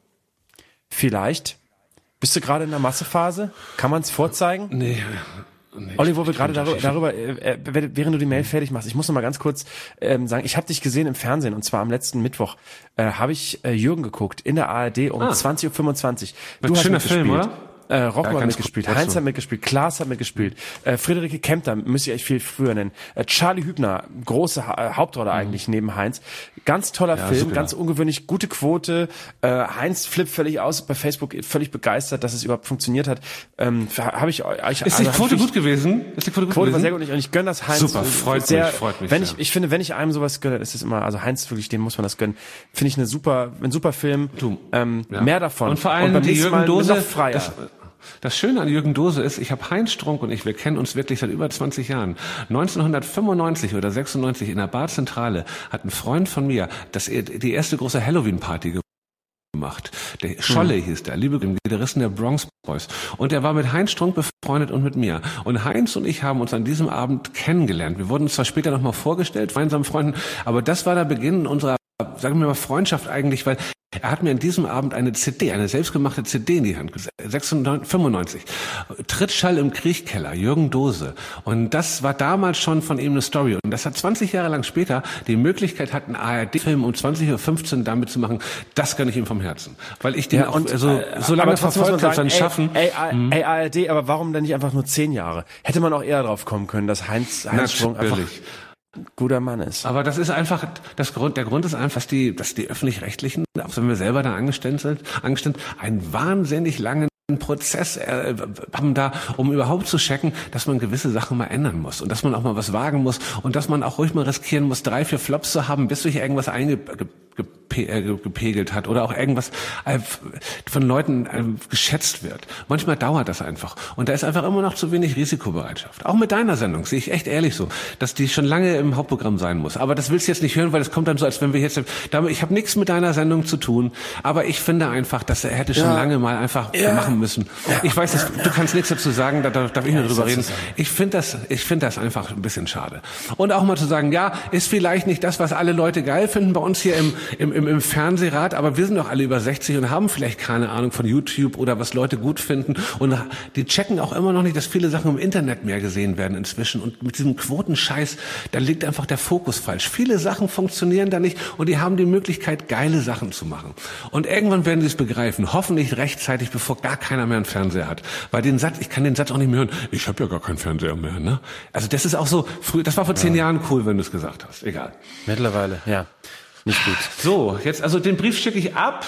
Vielleicht. Bist du gerade in der Massephase? Kann man es vorzeigen?
Nee. nee
Olli, wo wir gerade darüber, darüber äh, während du die Mail fertig machst, ich muss noch mal ganz kurz ähm, sagen, ich habe dich gesehen im Fernsehen und zwar am letzten Mittwoch äh, habe ich äh, Jürgen geguckt in der A R D um
Ah.
zwanzig Uhr fünfundzwanzig.
Ein schöner Film, oder?
Äh, Rockmann
Ja,
hat
ganz
mitgespielt,
gut,
Heinz
dazu.
hat mitgespielt, Klaas hat mitgespielt, äh, Friederike Kempter, müsst ihr euch viel früher nennen, äh, Charlie Hübner, große ha- Hauptrolle eigentlich neben Heinz. Ganz toller
Ja,
Film,
super.
ganz ungewöhnlich, gute Quote. Äh, Heinz flippt völlig aus, bei Facebook völlig begeistert, dass es überhaupt funktioniert hat. Ähm, habe ich euch...
Ist die
also hab
Quote
ich-
gut gewesen? Ist die Quote gut
Quote
gewesen?
war sehr gut und ich gönne das Heinz.
Super, freut
sehr,
mich, freut mich
Wenn
sehr.
ich, ich finde, wenn ich einem sowas gönne, ist es immer, also Heinz wirklich, dem muss man das gönnen. Finde ich eine super, ein super Film.
Du,
ähm,
ja.
Mehr davon.
Und vor allem
beim
die
nächsten
Jürgen
Mal
Dose.
noch freier.
Das, das Schöne an Jürgen Dose ist, ich habe Heinz Strunk und ich, wir kennen uns wirklich seit über zwanzig Jahren. neunzehnhundertfünfundneunzig oder sechsundneunzig in der Barzentrale hat ein Freund von mir das, die erste große Halloween-Party gemacht. Der Scholle
Hm.
hieß der, liebe Gitarristen der Bronx Boys. Und er war mit Heinz Strunk befreundet und mit mir. Und Heinz und ich haben uns an diesem Abend kennengelernt. Wir wurden uns zwar später nochmal vorgestellt, gemeinsamen Freunden, aber das war der Beginn unserer, sagen wir mal, Freundschaft eigentlich, weil er hat mir an diesem Abend eine C D, eine selbstgemachte C D in die Hand gesetzt, fünfundneunzig. Trittschall im Kriechkeller, Jürgen Dose. Und das war damals schon von ihm eine Story. Und das hat zwanzig Jahre lang später die Möglichkeit hat, einen A R D-Film um zwanzig Uhr fünfzehn damit zu machen. Das gönne ich ihm vom Herzen. Weil ich den
Ja,
auch
und,
so,
äh,
so lange
aber trotzdem muss man
verfolgt habe,
sagen,
dann schaffen.
Ey, ey, ey, A R D, aber warum denn nicht einfach nur zehn Jahre? Hätte man auch eher drauf kommen können, dass Heinz, Heinz Strunk einfach
Natürlich.
ein guter Mann ist.
Aber das ist einfach, das Grund, der Grund ist einfach, dass die, dass die Öffentlich-Rechtlichen, auch wenn wir selber da angestellt sind, angestellt, einen wahnsinnig langen Prozess äh, haben da, um überhaupt zu checken, dass man gewisse Sachen mal ändern muss und dass man auch mal was wagen muss und dass man auch ruhig mal riskieren muss, drei, vier Flops zu haben, bis sich irgendwas eingepegelt hat oder auch irgendwas äh, von Leuten äh, geschätzt wird. Manchmal dauert das einfach und da ist einfach immer noch zu wenig Risikobereitschaft. Auch mit deiner Sendung sehe ich echt ehrlich so, dass die schon lange im Hauptprogramm sein muss. Aber das willst du jetzt nicht hören, weil es kommt dann so, als wenn wir jetzt, ich habe nichts mit deiner Sendung zu tun, aber ich finde einfach, dass er hätte schon
Ja.
lange mal einfach
Ja.
machen müssen. Ich weiß, dass, du kannst nichts dazu sagen, da darf, darf ich nur drüber
das
reden.
ist so.
Ich finde das, ich finde das einfach ein bisschen schade. Und auch mal zu sagen, ja, ist vielleicht nicht das, was alle Leute geil finden bei uns hier im, im, im, im Fernsehrad, aber wir sind doch alle über sechzig und haben vielleicht keine Ahnung von YouTube oder was Leute gut finden. Und die checken auch immer noch nicht, dass viele Sachen im Internet mehr gesehen werden inzwischen. Und mit diesem Quotenscheiß, da liegt einfach der Fokus falsch. Viele Sachen funktionieren da nicht und die haben die Möglichkeit, geile Sachen zu machen. Und irgendwann werden sie es begreifen. Hoffentlich rechtzeitig, bevor gar keiner mehr einen Fernseher hat. Weil den Satz, ich kann den Satz auch nicht mehr hören, ich habe ja gar keinen Fernseher mehr. Ne? Also das ist auch so, früh, das war vor zehn ja. Jahren cool, wenn du es gesagt hast. Egal.
Mittlerweile, ja. Nicht gut.
So, jetzt, also den Brief schicke ich ab.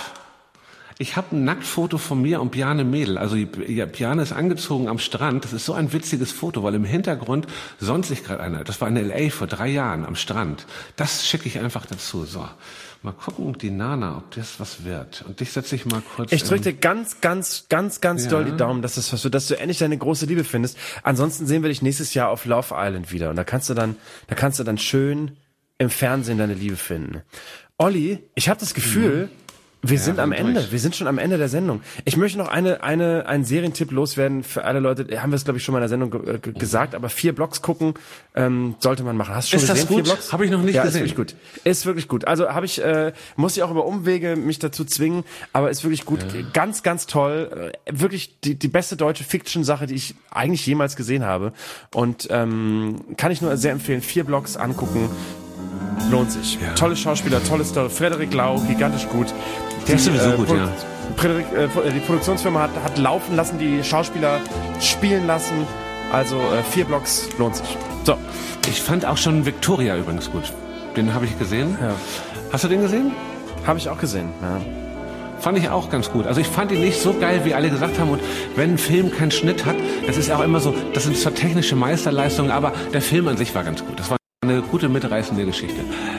Ich habe ein Nacktfoto von mir und Bjarne Mädel. Also ja, Bjarne ist angezogen am Strand. Das ist so ein witziges Foto, weil im Hintergrund sonnt sich gerade einer. Das war in L A vor drei Jahren am Strand. Das schicke ich einfach dazu. So, mal gucken, die Nana, ob das was wird. Und dich setze ich mal kurz.
Ich drücke dir ganz, ganz, ganz, ganz ja. doll die Daumen, dass das was wird, dass du endlich deine große Liebe findest. Ansonsten sehen wir dich nächstes Jahr auf Love Island wieder. Und da kannst du dann, da kannst du dann schön im Fernsehen deine Liebe finden. Olli, ich habe das Gefühl, mhm. Wir ja, sind am Ende. Durch. Wir sind schon am Ende der Sendung. Ich möchte noch eine, eine, einen Serientipp loswerden für alle Leute. Haben wir es, glaube ich, schon mal in der Sendung ge- ge- gesagt, aber vier Blocks gucken ähm, sollte man machen. Hast du schon
ist
gesehen?
Das gut?
Vier Blocks?
Habe ich noch nicht
ja,
gesehen.
Ist wirklich gut. Ist wirklich gut. Also habe ich, äh, muss ich auch über Umwege mich dazu zwingen, aber ist wirklich gut. Ja. Ganz, ganz toll. Äh, wirklich die, die beste deutsche Fiction-Sache, die ich eigentlich jemals gesehen habe. Und ähm, kann ich nur sehr empfehlen. Vier Blocks angucken. Lohnt sich. Ja. Tolle Schauspieler, tolle Story. Frederik Lau, gigantisch gut.
Der ist sowieso äh, gut, Pro- ja.
Frederik, äh, die Produktionsfirma hat, hat laufen lassen, die Schauspieler spielen lassen. Also äh, vier Blocks lohnt sich. So.
Ich fand auch schon Victoria übrigens gut. Den habe ich gesehen.
Ja.
Hast du den gesehen?
Habe ich auch gesehen, ja.
Fand ich auch ganz gut. Also ich fand ihn nicht so geil, wie alle gesagt haben. Und wenn ein Film keinen Schnitt hat, das ist auch immer so, das sind zwar technische Meisterleistungen, aber der Film an sich war ganz gut. Das war eine gute, mitreißende Geschichte.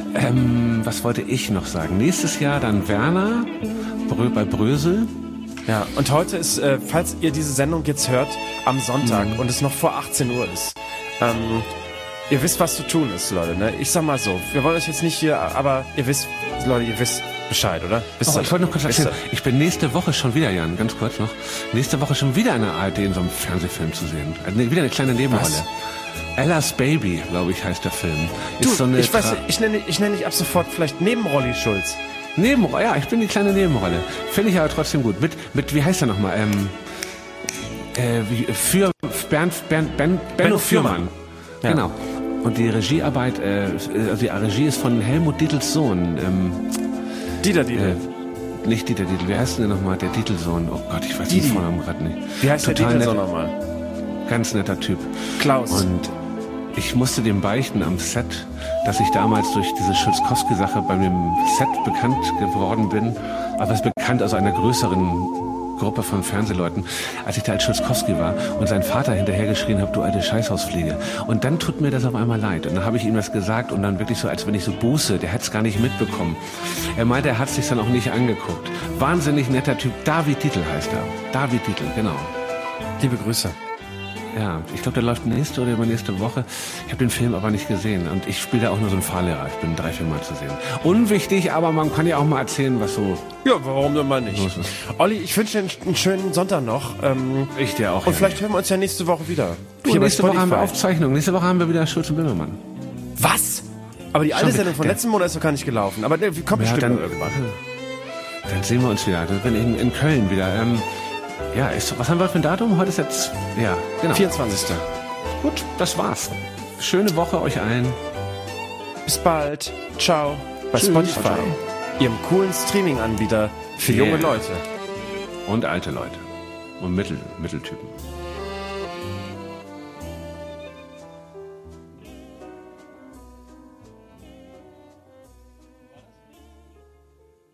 Ähm, was wollte ich noch sagen? Nächstes Jahr dann Werner Brö- bei Brösel.
Ja, und heute ist, äh, falls ihr diese Sendung jetzt hört, am Sonntag mhm. und es noch vor achtzehn Uhr ist, ähm, ihr wisst, was zu tun ist, Leute. Ne? Ich sag mal so, wir wollen euch jetzt nicht hier, aber ihr wisst, Leute, ihr wisst Bescheid, oder?
Oh, ich wollte noch kurz erzählen, ich bin nächste Woche schon wieder, Jan, ganz kurz noch, nächste Woche schon wieder in der A R D in so einem Fernsehfilm zu sehen. Also wieder eine kleine Nebenrolle. Was? Ella's Baby, glaube ich, heißt der Film. Ist
du,
so eine
ich weiß nicht, ich nenne, ich nenne dich ab sofort vielleicht Nebenrolli Schulz.
Nebenrolle, ja, ich bin die kleine Nebenrolle. Finde ich aber trotzdem gut. Mit, mit wie heißt er nochmal? Ähm, äh, wie, für Bernd, Bernd, Ben, Benno, Benno Fürmann. Ja. Genau. Und die Regiearbeit, äh, also die Regie ist von Helmut Dietls Sohn. Ähm,
Dieter Dietl.
Äh, nicht Dieter Dietl, wie heißt denn der nochmal? Der Dietl-Sohn. Oh Gott, ich weiß den Vornamen gerade nicht.
Wie heißt Total der Dietl-Sohn nochmal?
Ganz netter Typ.
Klaus.
Und ich musste dem beichten am Set, dass ich damals durch diese Schulzkowski-Sache bei dem Set bekannt geworden bin. Aber es ist bekannt aus einer größeren Gruppe von Fernsehleuten, als ich da als Schulzkowski war und sein Vater hinterhergeschrien hat, du alte Scheißhausfliege. Und dann tut mir das auf einmal leid. Und dann habe ich ihm das gesagt und dann wirklich so, als wenn ich so buße, der hat es gar nicht mitbekommen. Er meinte, er hat es sich dann auch nicht angeguckt. Wahnsinnig netter Typ. David Dietl heißt er. David Dietl, genau.
Liebe Grüße.
Ja, ich glaube, der läuft nächste oder übernächste Woche. Ich habe den Film aber nicht gesehen und ich spiele da auch nur so einen Fahrlehrer. Ich bin drei, vier Mal zu sehen. Unwichtig, aber man kann ja auch mal erzählen, was so...
Ja, warum denn mal nicht? Olli, ich wünsche dir einen schönen Sonntag noch. Ähm,
ich dir auch.
Und ja, vielleicht hören wir uns ja nächste Woche wieder.
Du, nächste Woche haben wir Aufzeichnung. Nächste Woche haben wir wieder Schulz und Böhmermann.
Was? Aber die alte
Schau,
Sendung von letzten Monat ist doch gar nicht gelaufen. Aber der kommt
ja,
bestimmt
dann,
irgendwann.
Dann sehen wir uns wieder. Dann bin ich in, in Köln wieder. Ähm, Ja, ist, was haben wir für ein Datum? Heute ist jetzt, ja, genau.
vierundzwanzigster
Gut, das war's. Schöne Woche euch allen.
Bis bald. Ciao. Bei
Tschüss.
Spotify.
Ciao.
Ihrem coolen Streaming-Anbieter für
Yeah.
junge Leute.
Und alte Leute. Und Mittel, Mitteltypen.